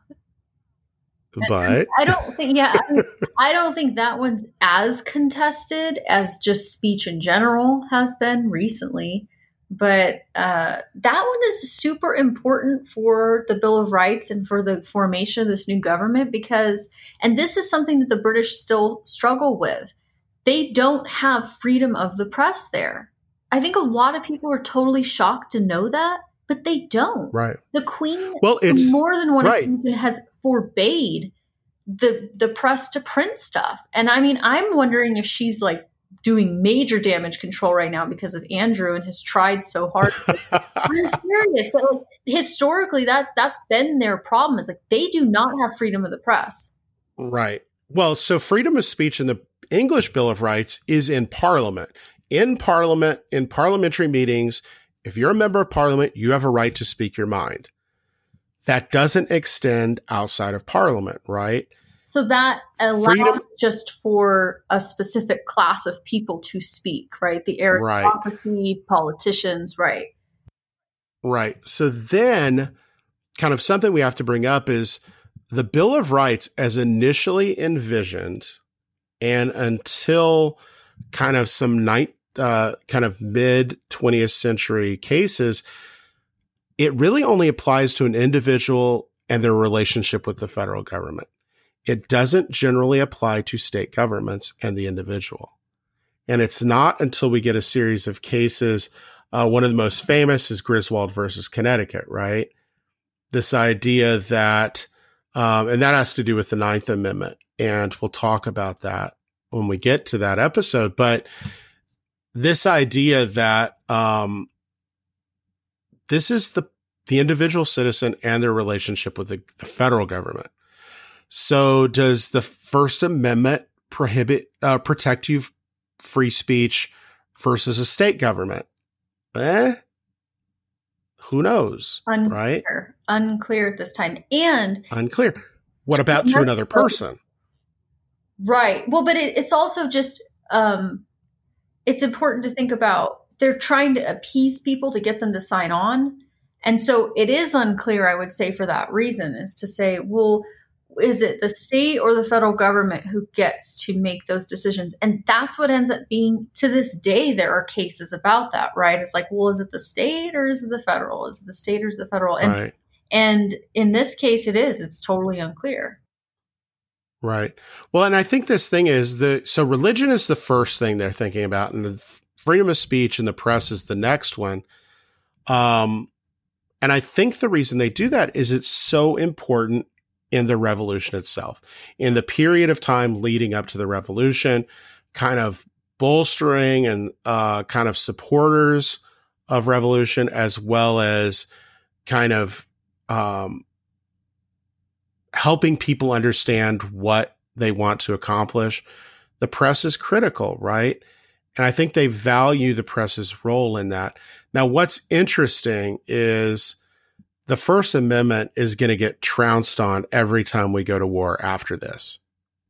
But I don't think, yeah, I, I don't think that one's as contested as just speech in general has been recently. But uh, that one is super important for the Bill of Rights and for the formation of this new government because, and this is something that the British still struggle with. They don't have freedom of the press there. I think a lot of people are totally shocked to know that, but they don't. Right. The Queen, well, it's more than one right. occasion, has forbade the the press to print stuff. And I mean, I'm wondering if she's like doing major damage control right now because of Andrew and has tried so hard. I'm serious, but like, historically, that's that's been their problem. Is like they do not have freedom of the press. Right. Well, so freedom of speech in the English Bill of Rights is in Parliament. In Parliament, in parliamentary meetings, if you're a member of Parliament, you have a right to speak your mind. That doesn't extend outside of Parliament, right? So that allows freedom, just for a specific class of people to speak, right? The aristocracy, right. Politicians, right? Right. So then kind of something we have to bring up is the Bill of Rights as initially envisioned and until kind of some night, uh, kind of mid twentieth century cases, it really only applies to an individual and their relationship with the federal government. It doesn't generally apply to state governments and the individual. And it's not until we get a series of cases. Uh, one of the most famous is Griswold versus Connecticut, right? This idea that, um, and that has to do with the Ninth Amendment. And we'll talk about that when we get to that episode. But this idea that um, this is the, the individual citizen and their relationship with the, the federal government. So does the First Amendment prohibit, uh, protect you free speech versus a state government? Eh? Who knows? Unclear. Right? Unclear at this time. And unclear. What about to another person? Right. Well, but it, it's also just, um, it's important to think about, they're trying to appease people to get them to sign on. And so it is unclear, I would say, for that reason, is to say, well, is it the state or the federal government who gets to make those decisions? And that's what ends up being, to this day, there are cases about that, right? It's like, well, is it the state or is it the federal? Is it the state or is it the federal? And, right. and in this case, it is. It's totally unclear. Right. Well, and I think this thing is the, so religion is the first thing they're thinking about. And freedom of speech and the press is the next one. Um, and I think the reason they do that is it's so important in the revolution itself, in the period of time leading up to the revolution, kind of bolstering and uh, kind of supporters of revolution, as well as kind of um, helping people understand what they want to accomplish. The press is critical, right? And I think they value the press's role in that. Now, what's interesting is the First Amendment is going to get trounced on every time we go to war after this.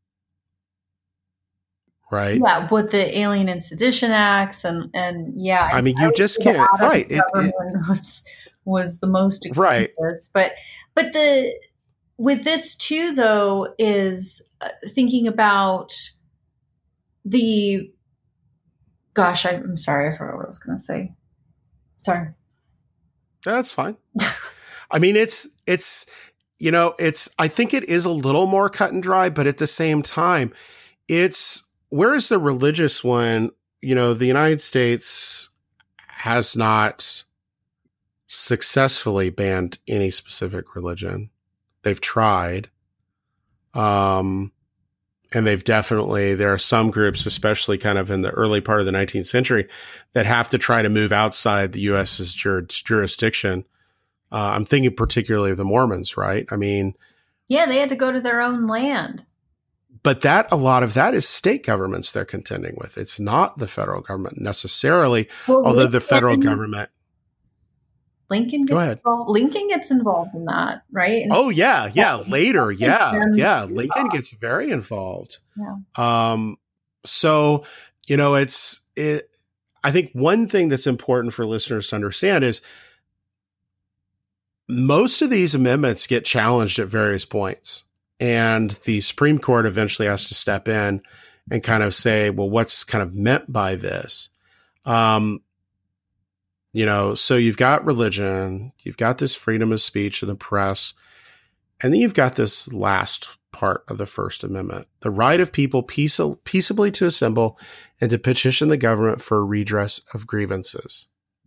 Right? Yeah, with the Alien and Sedition Acts and, and yeah. I mean, you I just can't, right. It, it was, was the most right. But, but the, with this too, though, is uh, thinking about the, gosh, I, I'm sorry, I forgot what I was going to say. Sorry. That's fine. I mean, it's, it's, you know, it's, I think it is a little more cut and dry, but at the same time, it's, whereas the religious one, you know, the United States has not successfully banned any specific religion. They've tried. Um, and they've definitely, there are some groups, especially kind of in the early part of the nineteenth century, that have to try to move outside the U S's jur- jurisdiction. Uh, I'm thinking particularly of the Mormons, right? I mean, yeah, they had to go to their own land. But that, a lot of that is state governments they're contending with. It's not the federal government necessarily, well, although Lincoln, the federal government. Lincoln gets Go ahead. Involved. Lincoln gets involved in that, right? And oh, yeah. Yeah. Later. Yeah. Yeah. Lincoln gets very involved. Yeah. Um, so, you know, it's, it, I think one thing that's important for listeners to understand is most of these amendments get challenged at various points. And the Supreme Court eventually has to step in and kind of say, well, what's kind of meant by this? Um, you know, so you've got religion, you've got this freedom of speech and the press, and then you've got this last part of the First Amendment, the right of people peace- peaceably to assemble and to petition the government for redress of grievances.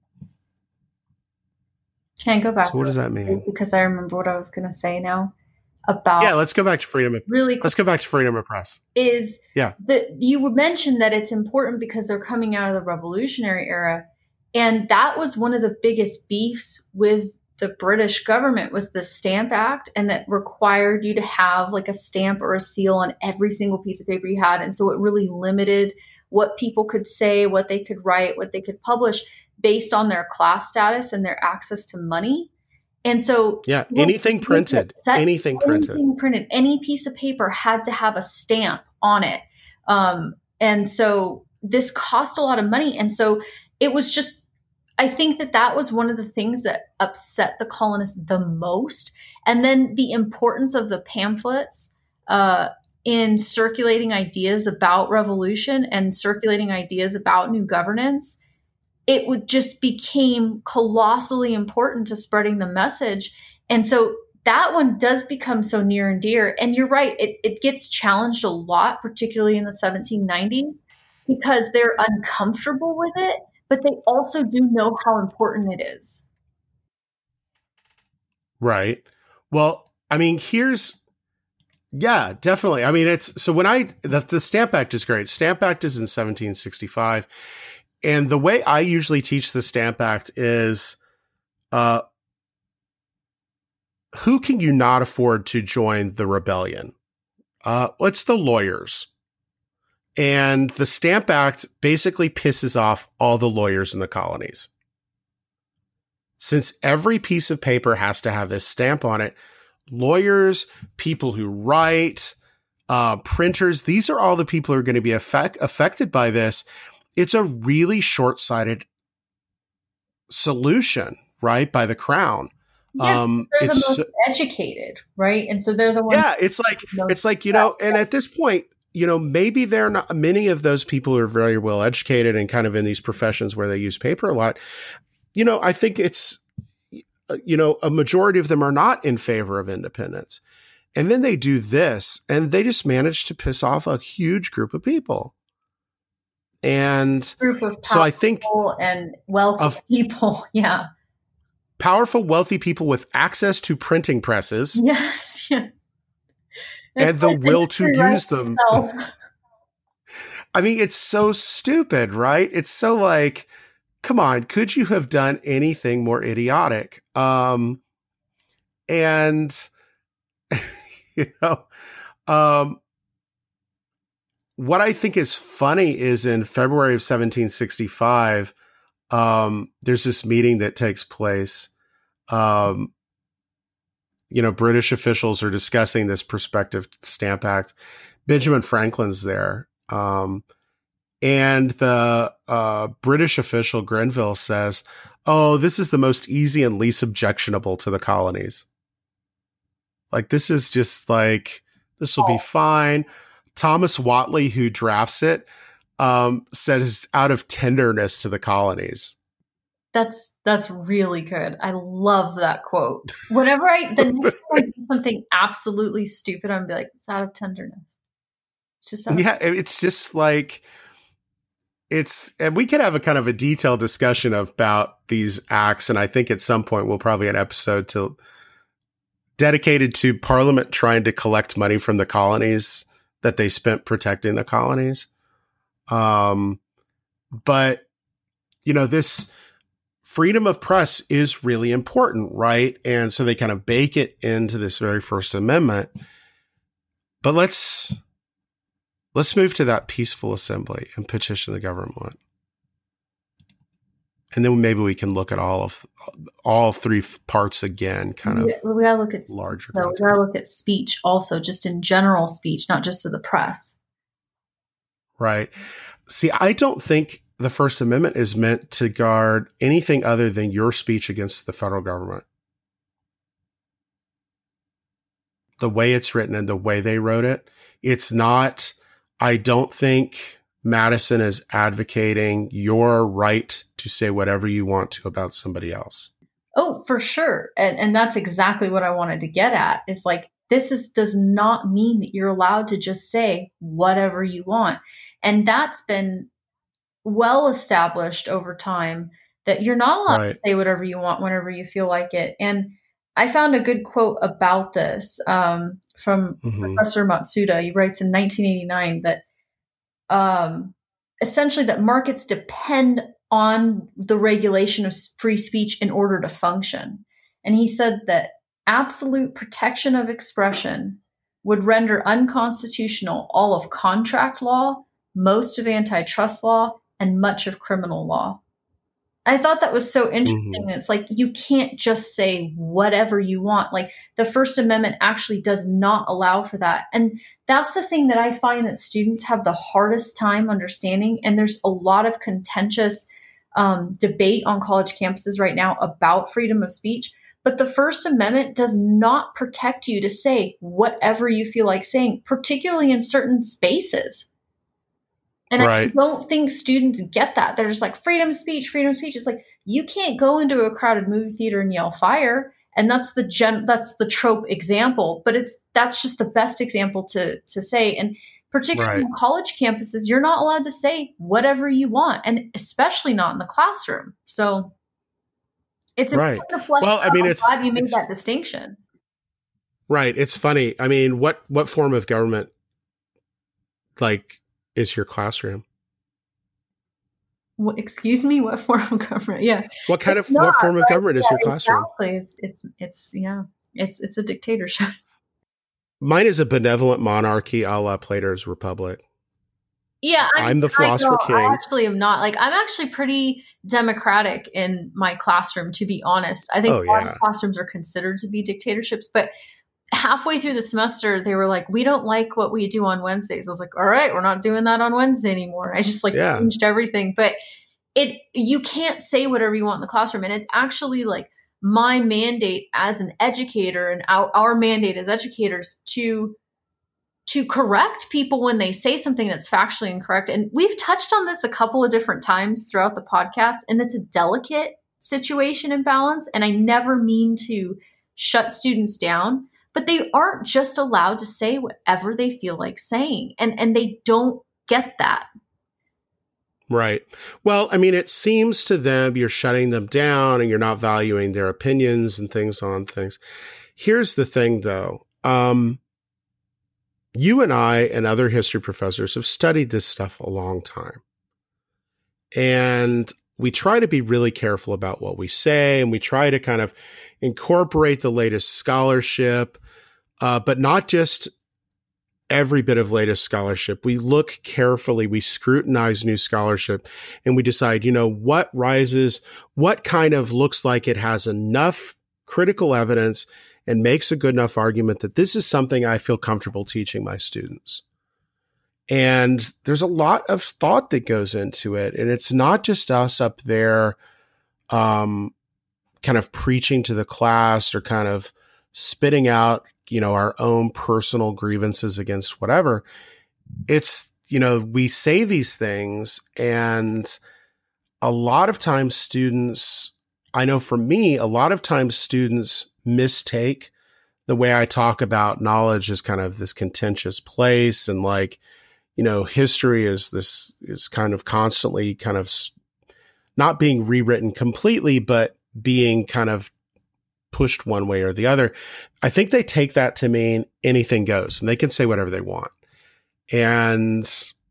Can I go back? So what does that mean? Because I remember what I was going to say now. About yeah, let's go back to freedom of really let's go back to freedom of press. Is yeah that you would mention that it's important because they're coming out of the Revolutionary era, and that was one of the biggest beefs with the British government was the Stamp Act, and that required you to have like a stamp or a seal on every single piece of paper you had, and so it really limited what people could say, what they could write, what they could publish based on their class status and their access to money. And so, yeah, anything printed, that, anything printed, anything printed, any piece of paper had to have a stamp on it. Um, and so this cost a lot of money. And so it was just, I think that that was one of the things that upset the colonists the most. And then the importance of the pamphlets uh, in circulating ideas about revolution and circulating ideas about new governance. It would just became colossally important to spreading the message. And so that one does become so near and dear. And you're right, it, it gets challenged a lot, particularly in the seventeen nineties, because they're uncomfortable with it, but they also do know how important it is. Right. Well, I mean, here's, yeah, definitely. I mean, it's, so when I, the, the Stamp Act is great. Stamp Act is in seventeen sixty-five. And the way I usually teach the Stamp Act is, uh, who can you not afford to join the rebellion? Uh, it's the lawyers. And the Stamp Act basically pisses off all the lawyers in the colonies. Since every piece of paper has to have this stamp on it, lawyers, people who write, uh, printers, these are all the people who are going to be affect- affected by this. It's a really short-sighted solution, right? By the crown. Yeah, um, they're it's the most educated, right? And so they're the ones. Yeah, it's like it's like you know, and at this point, you know, maybe they're not. Many of those people who are very well educated and kind of in these professions where they use paper a lot. You know, I think it's, you know, a majority of them are not in favor of independence, and then they do this, and they just manage to piss off a huge group of people. And Group of so I think powerful and wealthy of people. Yeah. powerful, wealthy people with access to printing presses Yes. Yeah. It's and the like the will to history writes use them. itself. I mean, it's so stupid, right? It's so like, come on, could you have done anything more idiotic? Um, and, you know, um, what I think is funny is in February of seventeen sixty-five, um, there's this meeting that takes place. Um, you know, British officials are discussing this prospective Stamp Act. Benjamin Franklin's there. Um, and the uh, British official Grenville says, oh, this is the most easy and least objectionable to the colonies. Like, this is just like, this will be fine. Thomas Whately, who drafts it, um, says out of tenderness to the colonies. That's that's really good. I love that quote. Whenever I the next time I do something absolutely stupid, I'm gonna be like, it's out of tenderness. It's just out of- Yeah, it's just like it's, and we could have a kind of a detailed discussion about these acts, and I think at some point we'll probably have an episode to dedicated to Parliament trying to collect money from the colonies that they spent protecting the colonies. Um, but you know, this freedom of press is really important, right? And so they kind of bake it into this very First Amendment. But let's let's move to that peaceful assembly and petition the government. And then maybe we can look at all of all three parts again, kind of. Yeah, we gotta look at larger. No, we gotta look at speech also, just in general speech, not just to the press. Right. See, I don't think the First Amendment is meant to guard anything other than your speech against the federal government. The way it's written and the way they wrote it, it's not, I don't think Madison is advocating your right to say whatever you want to about somebody else. Oh, for sure. And and that's exactly what I wanted to get at. Is like, this is does not mean that you're allowed to just say whatever you want. And that's been well established over time, that you're not allowed Right. to say whatever you want whenever you feel like it. And I found a good quote about this um, from Mm-hmm. Professor Matsuda. He writes in nineteen eighty-nine that um, essentially that markets depend on the regulation of free speech in order to function. And he said that absolute protection of expression would render unconstitutional all of contract law, most of antitrust law, and much of criminal law. I thought that was so interesting. Mm-hmm. It's like, you can't just say whatever you want. Like, the First Amendment actually does not allow for that. And that's the thing that I find that students have the hardest time understanding. And there's a lot of contentious um, debate on college campuses right now about freedom of speech. But the First Amendment does not protect you to say whatever you feel like saying, particularly in certain spaces. And Right. I don't think students get that. They're just like, freedom of speech, freedom of speech. It's like, you can't go into a crowded movie theater and yell fire. And that's the gen that's the trope example, but it's that's just the best example to to say. And particularly Right. on college campuses, you're not allowed to say whatever you want, and especially not in the classroom. So it's Right. important to flesh Well, I out. mean, I'm it's- glad you made it's- that distinction. Right. It's funny. I mean, what, what form of government, like, is your classroom? What, excuse me, what form of government? Yeah. What kind It's of, what not, form of right? government is Yeah, your classroom? Exactly. It's it's it's yeah. It's it's a dictatorship. Mine is a benevolent monarchy a la Plato's Republic. Yeah, I I'm the I know, philosopher king. I actually am not. Like, I'm actually pretty democratic in my classroom, to be honest. I think Oh, a lot yeah. of classrooms are considered to be dictatorships, but halfway through the semester, they were like, we don't like what we do on Wednesdays. I was like, all right, we're not doing that on Wednesday anymore. I just like Yeah. changed everything. But it you can't say whatever you want in the classroom. And it's actually like my mandate as an educator and our, our mandate as educators to to correct people when they say something that's factually incorrect. And we've touched on this a couple of different times throughout the podcast, and it's a delicate situation and balance. And I never mean to shut students down, but they aren't just allowed to say whatever they feel like saying. And, and they don't get that. Right. Well, I mean, it seems to them you're shutting them down and you're not valuing their opinions and things on things. Here's the thing, though. Um, you and I and other history professors have studied this stuff a long time. And we try to be really careful about what we say, and we try to kind of incorporate the latest scholarship, uh, but not just every bit of latest scholarship. We look carefully, we scrutinize new scholarship, and we decide, you know, what rises, what kind of looks like it has enough critical evidence and makes a good enough argument that this is something I feel comfortable teaching my students. And there's a lot of thought that goes into it. And it's not just us up there um, kind of preaching to the class or kind of spitting out, you know, our own personal grievances against whatever. It's, you know, we say these things, and a lot of times students, I know for me, a lot of times students mistake the way I talk about knowledge as kind of this contentious place, and like, you know, history is this is kind of constantly kind of not being rewritten completely, but being kind of pushed one way or the other. I think they take that to mean anything goes, and they can say whatever they want. And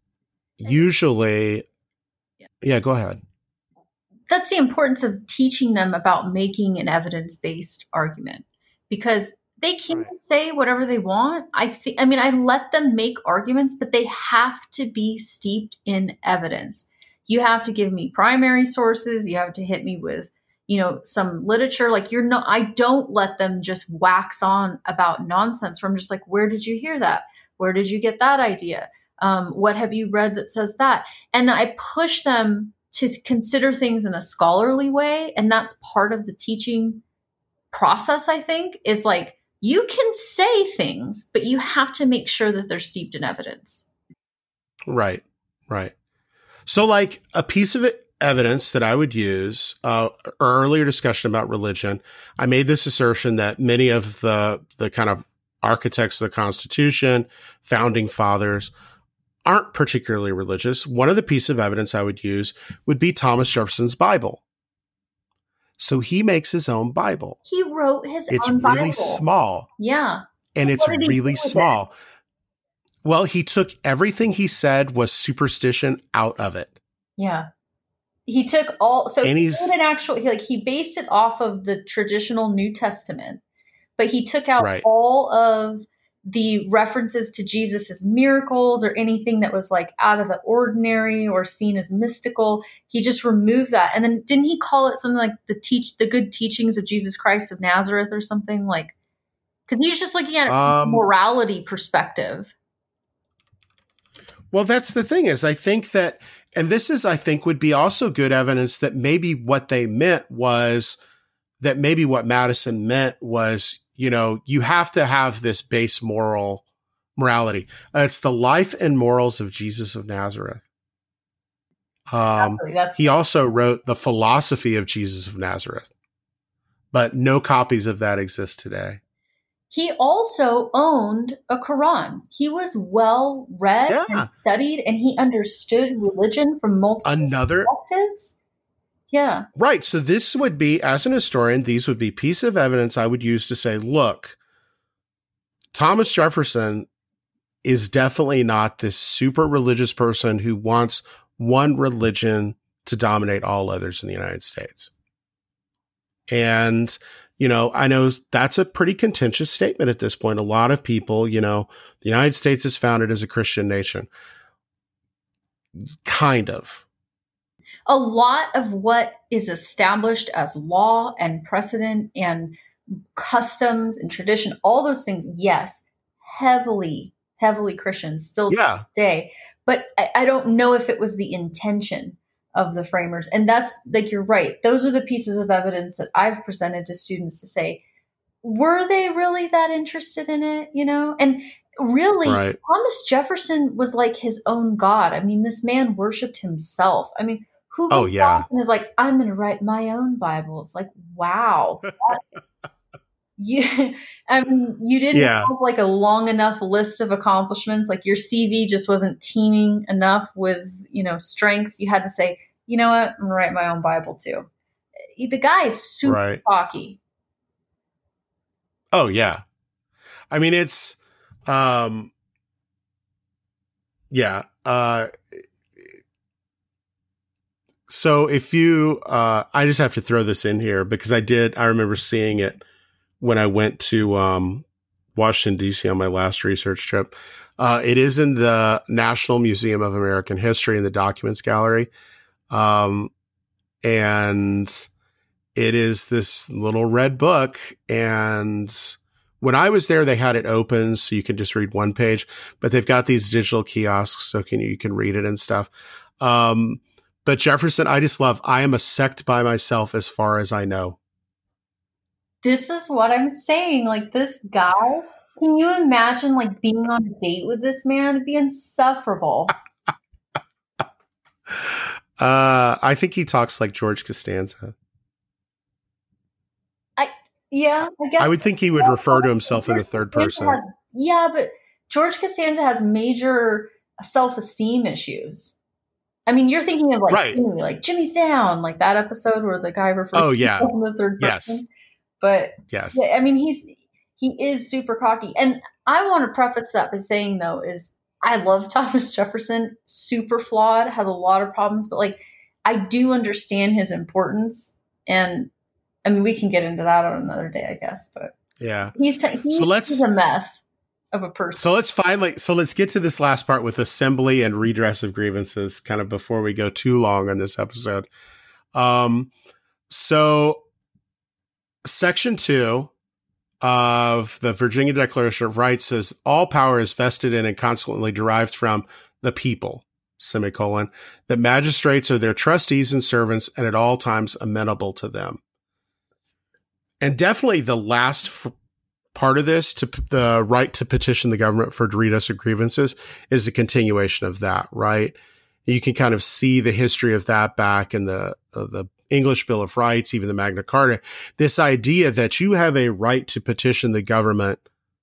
usually, yeah, yeah go ahead. That's the importance of teaching them about making an evidence-based argument, because they can right. say whatever they want. I think, I mean, I let them make arguments, but they have to be steeped in evidence. You have to give me primary sources. You have to hit me with, you know, some literature. Like you're not, I don't let them just wax on about nonsense where I'm just like, where did you hear that? Where did you get that idea? Um, what have you read that says that? And then I push them to consider things in a scholarly way. And that's part of the teaching process, I think, is like, you can say things, but you have to make sure that they're steeped in evidence. Right, right. So like a piece of it, evidence that I would use, uh, earlier discussion about religion, I made this assertion that many of the, the kind of architects of the Constitution, founding fathers, aren't particularly religious. One of the pieces of evidence I would use would be Thomas Jefferson's Bible. So he makes his own Bible. He wrote his it's own Bible. It's really small. Yeah. And it's really small. It? Well, he took everything he said was superstition out of it. Yeah. He took all, so and he he's, did an actual, he, like he based it off of the traditional New Testament, but he took out right. all of the references to Jesus's miracles or anything that was like out of the ordinary or seen as mystical. He just removed that. And then didn't he call it something like the teach, the good teachings of Jesus Christ of Nazareth or something like, cause he was just looking at it from um, a morality perspective. Well, that's the thing is I think that, and this is, I think would be also good evidence that maybe what they meant was that maybe what Madison meant was, you know, you have to have this base moral morality. Uh, it's the life and morals of Jesus of Nazareth. Um, he also wrote the philosophy of Jesus of Nazareth, but no copies of that exist today. He also owned a Quran. He was well read yeah. and studied, and he understood religion from multiple Another, perspectives. Yeah. Right. So this would be, as an historian, these would be piece of evidence I would use to say, look, Thomas Jefferson is definitely not this super religious person who wants one religion to dominate all others in the United States. And, you know, I know that's a pretty contentious statement at this point. A lot of people, you know, the United States is founded as a Christian nation. Kind of. A lot of what is established as law and precedent and customs and tradition, all those things, yes, heavily, heavily Christian still yeah. to this day. But I, I don't know if it was the intention of the framers. And that's like, you're right. Those are the pieces of evidence that I've presented to students to say, were they really that interested in it? You know, and really right. Thomas Jefferson was like his own God. I mean, this man worshiped himself. I mean, who oh, yeah. and is like, I'm going to write my own Bible. It's like, wow. That, you, I mean, you didn't Yeah. have like a long enough list of accomplishments. Like your C V just wasn't teeming enough with, you know, strengths. You had to say, you know what, I'm going to write my own Bible too. The guy is super Right. cocky. Oh yeah. I mean, it's, um, yeah. Uh, so if you, uh, I just have to throw this in here because I did, I remember seeing it when I went to, um, Washington, D C on my last research trip. Uh, it is in the National Museum of American History in the Documents Gallery. Um, and it is this little red book. And when I was there, they had it open so you can just read one page, but they've got these digital kiosks so can you can read it and stuff. Um, but Jefferson, I just love, I am a sect by myself as far as I know. This is what I'm saying. Like this guy, can you imagine like being on a date with this man? It'd be insufferable. Uh, I think he talks like George Costanza. I yeah, I guess I would think he would refer to himself in the third person. Has, yeah, but George Costanza has major self-esteem issues. I mean, you're thinking of like right. Jimmy, like Jimmy's down, like that episode where the guy refers oh, to yeah. himself in the third yes. person. But yes, yeah, I mean, he's he is super cocky, and I want to preface that by saying though is I love Thomas Jefferson, super flawed, has a lot of problems, but like I do understand his importance, and I mean we can get into that on another day, I guess. But yeah, he's t- he's, so let's, he's a mess of a person. So let's finally, so let's get to this last part with assembly and redress of grievances, kind of before we go too long on this episode. Um, so section two of the Virginia Declaration of Rights says all power is vested in and consequently derived from the people, semicolon, that magistrates are their trustees and servants and at all times amenable to them. And definitely the last f- part of this, to p- the right to petition the government for redress of grievances, is a continuation of that, right? You can kind of see the history of that back in the uh, the English Bill of Rights, even the Magna Carta. This idea that you have a right to petition the government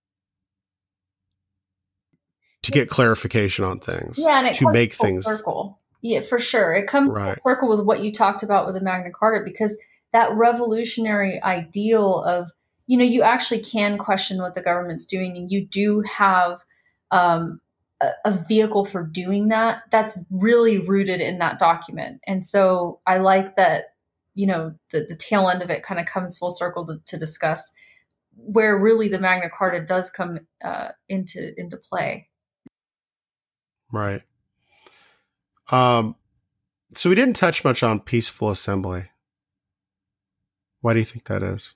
to get clarification on things, yeah, and it to comes make full things circle. Yeah, for sure, it comes right. full circle with what you talked about with the Magna Carta, because that revolutionary ideal of, you know, you actually can question what the government's doing, and you do have um, a, a vehicle for doing that. That's really rooted in that document. And so I like that, you know, the, the tail end of it kind of comes full circle to, to discuss where really the Magna Carta does come uh, into into play. Right. Um, so we didn't touch much on peaceful assembly. Why do you think that is?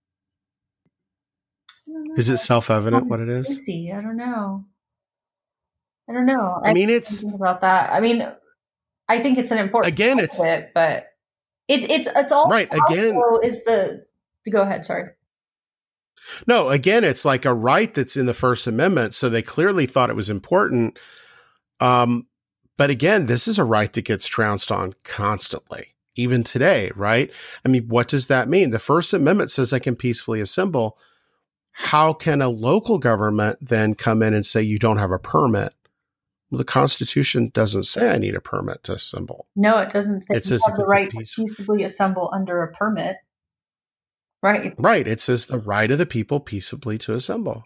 Is it self-evident what it is? I don't know. I don't know. I mean, it's about that. I mean, I think it's an important again. It's it, but it, it's it's all right. Again, is the, the go ahead. Sorry. No, again, it's like a right that's in the First Amendment, so they clearly thought it was important. Um, but again, this is a right that gets trounced on constantly, even today, right? I mean, what does that mean? The First Amendment says I can peacefully assemble. How can a local government then come in and say you don't have a permit? Well, the Constitution doesn't say I need a permit to assemble. No, it doesn't say it you says have the right to peaceably assemble under a permit. Right. Right. It says the right of the people peaceably to assemble.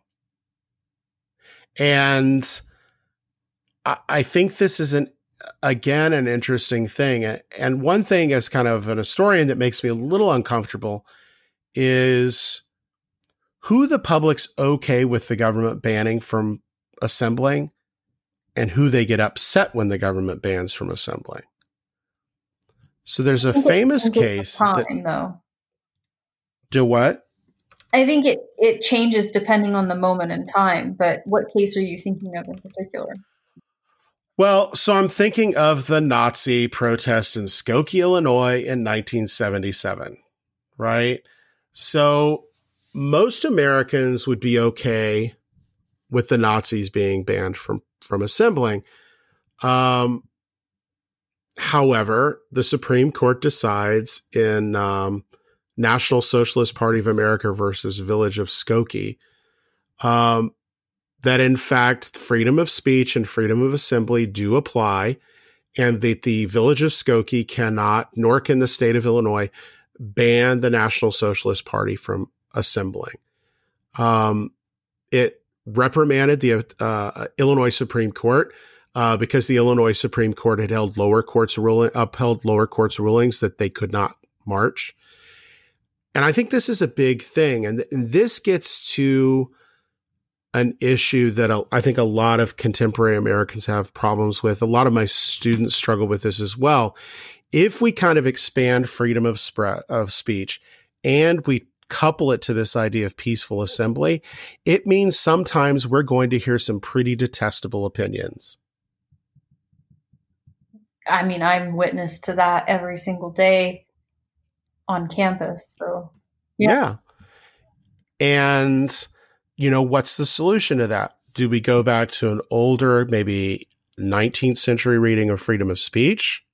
And I, I think this is an, again, an interesting thing. And one thing as kind of an historian that makes me a little uncomfortable is who the public's okay with the government banning from assembling and who they get upset when the government bans from assembling. So there's a famous case time, that, though. Do what? I think it, it changes depending on the moment in time, but what case are you thinking of in particular? Well, so I'm thinking of the Nazi protest in Skokie, Illinois in nineteen seventy-seven, right? So most Americans would be okay with the Nazis being banned from, from assembling. Um, however, the Supreme Court decides in um, National Socialist Party of America versus Village of Skokie, um, that in fact, freedom of speech and freedom of assembly do apply, and that the Village of Skokie cannot, nor can the state of Illinois, ban the National Socialist Party from assembling. Um, it reprimanded the uh, Illinois Supreme Court uh, because the Illinois Supreme Court had held lower courts ruling, upheld lower courts rulings that they could not march. And I think this is a big thing. And, th- and this gets to an issue that a, I think a lot of contemporary Americans have problems with. A lot of my students struggle with this as well. If we kind of expand freedom of, spread, of speech and we couple it to this idea of peaceful assembly, it means sometimes we're going to hear some pretty detestable opinions. I mean, I'm witness to that every single day on campus. So, yeah. yeah. And, you know, what's the solution to that? Do we go back to an older, maybe nineteenth century reading of freedom of speech?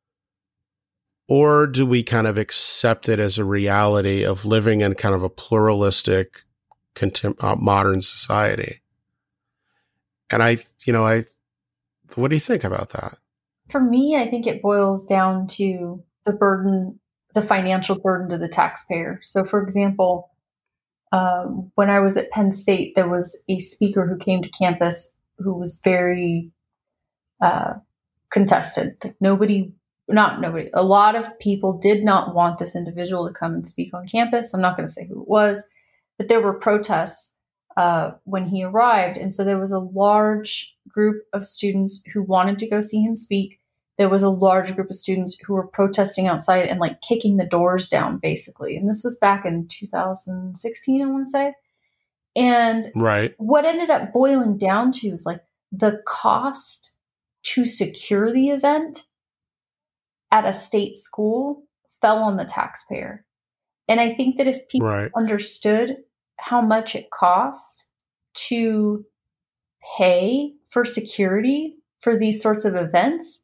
Or do we kind of accept it as a reality of living in kind of a pluralistic, contem- uh, modern society? And I, you know, I, what do you think about that? For me, I think it boils down to the burden, the financial burden to the taxpayer. So, for example, um, when I was at Penn State, there was a speaker who came to campus who was very uh, contested. Like nobody, not nobody, a lot of people did not want this individual to come and speak on campus. I'm not going to say who it was, but there were protests uh, when he arrived. And so there was a large group of students who wanted to go see him speak. There was a large group of students who were protesting outside and like kicking the doors down, basically. And this was back in two thousand sixteen, I want to say. And right. what ended up boiling down to is like the cost to secure the event at a state school fell on the taxpayer. And I think that if people right. understood how much it cost to pay for security for these sorts of events,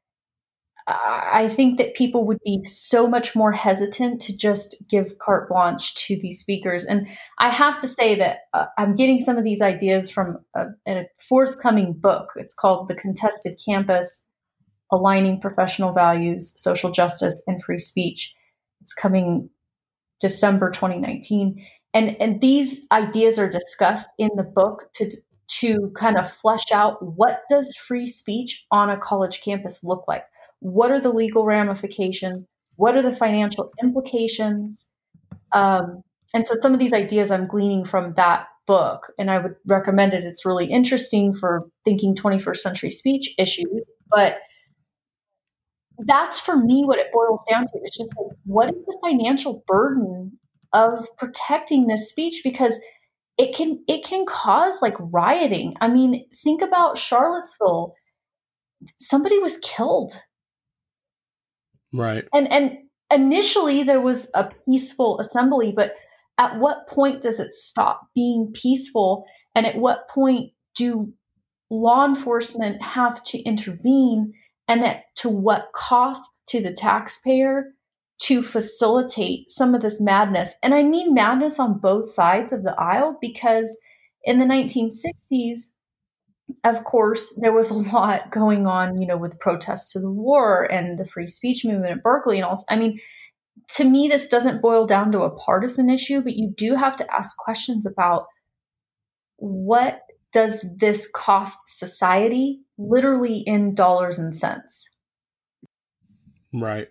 I think that people would be so much more hesitant to just give carte blanche to these speakers. And I have to say that uh, I'm getting some of these ideas from a, a forthcoming book. It's called The Contested Campus, Aligning Professional Values, Social Justice, and Free Speech. It's coming December twenty nineteen. And, and these ideas are discussed in the book to, to kind of flesh out what does free speech on a college campus look like? What are the legal ramifications? What are the financial implications? Um, and so some of these ideas I'm gleaning from that book, and I would recommend it. It's really interesting for thinking twenty-first century speech issues. But that's for me what it boils down to. It's just like, what is the financial burden of protecting this speech? Because it can it can cause like rioting. I mean, think about Charlottesville. Somebody was killed. Right. And and initially there was a peaceful assembly, but at what point does it stop being peaceful? And at what point do law enforcement have to intervene? And at to what cost to the taxpayer to facilitate some of this madness? And I mean madness on both sides of the aisle, because in the nineteen sixties, of course, there was a lot going on, you know, with protests to the war and the free speech movement at Berkeley and all. I mean, to me, this doesn't boil down to a partisan issue, but you do have to ask questions about what does this cost society, literally in dollars and cents? Right.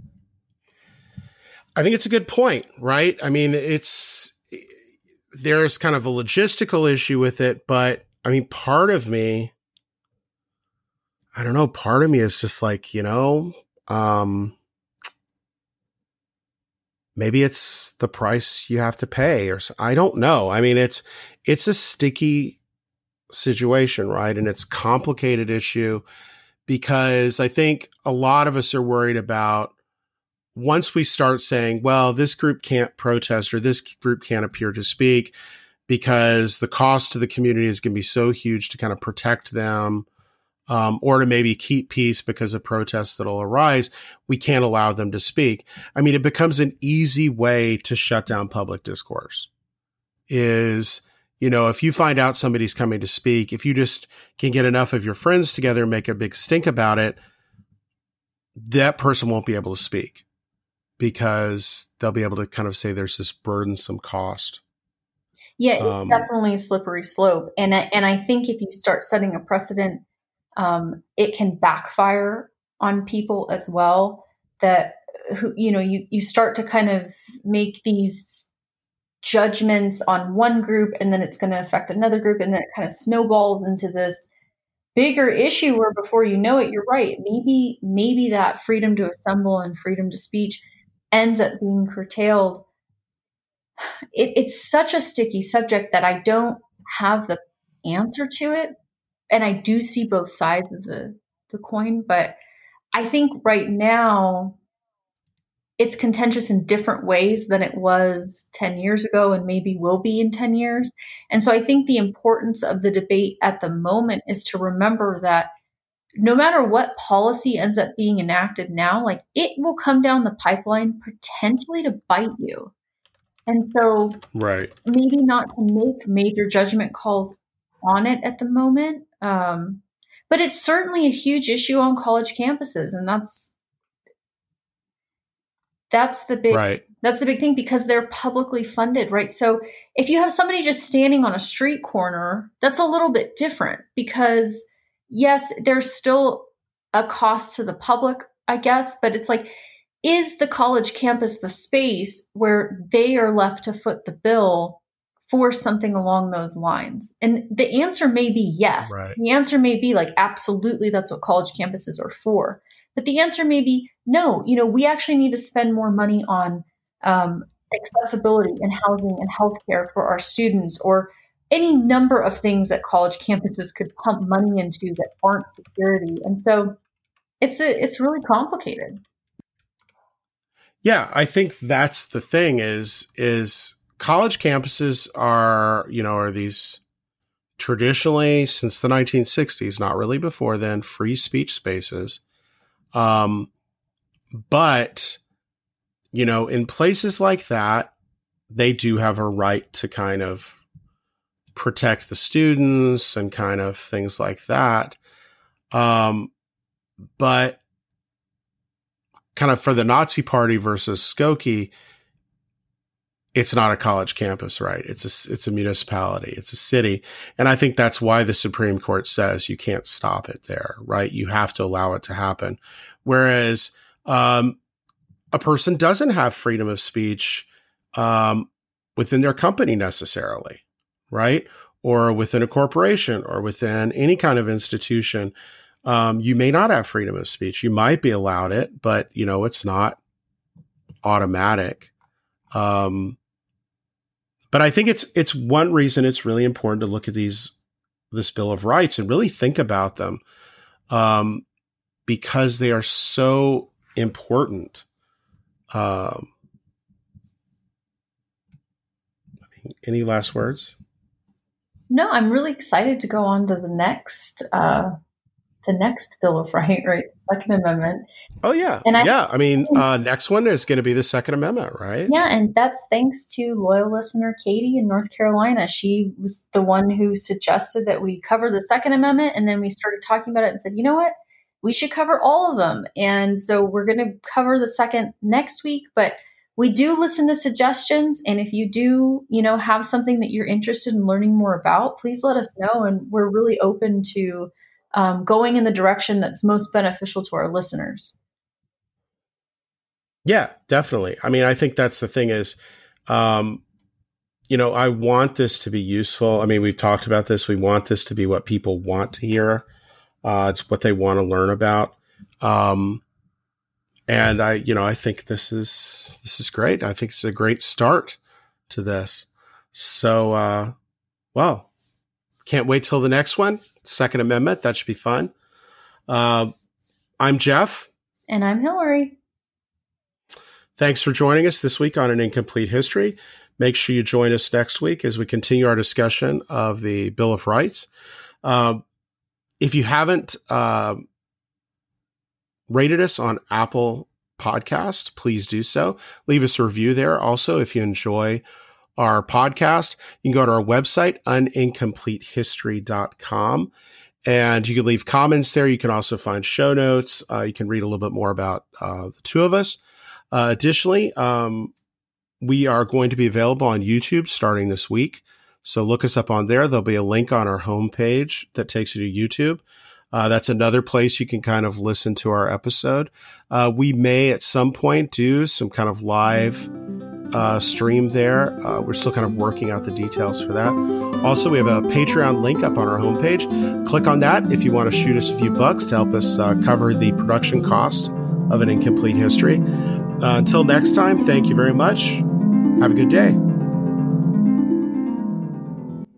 I think it's a good point, right? I mean, it's, there's kind of a logistical issue with it, but I mean, part of me, I don't know, part of me is just like, you know, um, maybe it's the price you have to pay, or I don't know. I mean, it's, it's a sticky situation, right? And it's a complicated issue because I think a lot of us are worried about once we start saying, well, this group can't protest or this group can't appear to speak, because the cost to the community is going to be so huge to kind of protect them. um, or to maybe keep peace because of protests that'll arise, we can't allow them to speak. I mean, it becomes an easy way to shut down public discourse. Is, you know, if you find out somebody's coming to speak, if you just can get enough of your friends together and make a big stink about it, that person won't be able to speak because they'll be able to kind of say there's this burdensome cost. Yeah, it's Um, definitely a slippery slope. And I, and I think if you start setting a precedent, um, it can backfire on people as well. That, who, you know, you, you start to kind of make these judgments on one group, and then it's going to affect another group, and then it kind of snowballs into this bigger issue where before you know it, you're right. Maybe, maybe that freedom to assemble and freedom to speech ends up being curtailed. It, it's such a sticky subject that I don't have the answer to it. And I do see both sides of the, the coin, but I think right now it's contentious in different ways than it was ten years ago and maybe will be in ten years. And so I think the importance of the debate at the moment is to remember that no matter what policy ends up being enacted now, like it will come down the pipeline potentially to bite you. And so right. maybe not to make major judgment calls on it at the moment. Um, but it's certainly a huge issue on college campuses. And that's, that's the big, Right. that's the big thing because they're publicly funded, right? So if you have somebody just standing on a street corner, that's a little bit different because yes, there's still a cost to the public, I guess, but it's like, is the college campus the space where they are left to foot the bill for something along those lines? And the answer may be yes. Right. The answer may be like, absolutely, that's what college campuses are for. But the answer may be no, you know, we actually need to spend more money on um, accessibility and housing and healthcare for our students, or any number of things that college campuses could pump money into that aren't security. And so it's a, it's really complicated. Yeah, I think that's the thing is, is college campuses are, you know, are these traditionally since the nineteen sixties, not really before then, free speech spaces. Um, but, you know, in places like that, they do have a right to kind of protect the students and kind of things like that. Um, but kind of for the Nazi Party versus Skokie, it's not a college campus, right? It's a, it's a municipality. It's a city. And I think that's why the Supreme Court says you can't stop it there, right? You have to allow it to happen. Whereas um, a person doesn't have freedom of speech um, within their company necessarily, right? Or within a corporation or within any kind of institution. Um, you may not have freedom of speech. You might be allowed it, but you know, it's not automatic. Um, but I think it's, it's one reason it's really important to look at these, this Bill of Rights and really think about them. Um, because they are so important. Um, any last words? No, I'm really excited to go on to the next, uh, the next Bill of Rights, right? Second Amendment. Oh yeah. And I, yeah. I mean, uh, next one is going to be the Second Amendment, right? Yeah. And that's thanks to loyal listener Katie in North Carolina. She was the one who suggested that we cover the Second Amendment. And then we started talking about it and said, you know what? We should cover all of them. And so we're going to cover the second next week, but we do listen to suggestions. And if you do, you know, have something that you're interested in learning more about, please let us know. And we're really open to um, going in the direction that's most beneficial to our listeners. Yeah, definitely. I mean, I think that's the thing is, um, you know, I want this to be useful. I mean, we've talked about this. We want this to be what people want to hear. Uh, it's what they want to learn about. Um, and I, you know, I think this is, this is great. I think it's a great start to this. So, uh, well, can't wait till the next one. Second Amendment. That should be fun. Uh, I'm Jeff. And I'm Hillary. Thanks for joining us this week on An Incomplete History. Make sure you join us next week as we continue our discussion of the Bill of Rights. Um, if you haven't uh, rated us on Apple Podcast, please do so. Leave us a review there. Also, if you enjoy our podcast, you can go to our website, un incomplete history dot com, and you can leave comments there. You can also find show notes. Uh, you can read a little bit more about uh, the two of us. Uh, additionally, um, we are going to be available on YouTube starting this week. So look us up on there. There'll be a link on our homepage that takes you to YouTube. Uh, that's another place you can kind of listen to our episode. Uh, we may at some point do some kind of live uh, stream there. Uh, we're still kind of working out the details for that. Also, we have a Patreon link up on our homepage. Click on that if you want to shoot us a few bucks to help us uh, cover the production cost of An Incomplete History. Uh, until next time, thank you very much. Have a good day.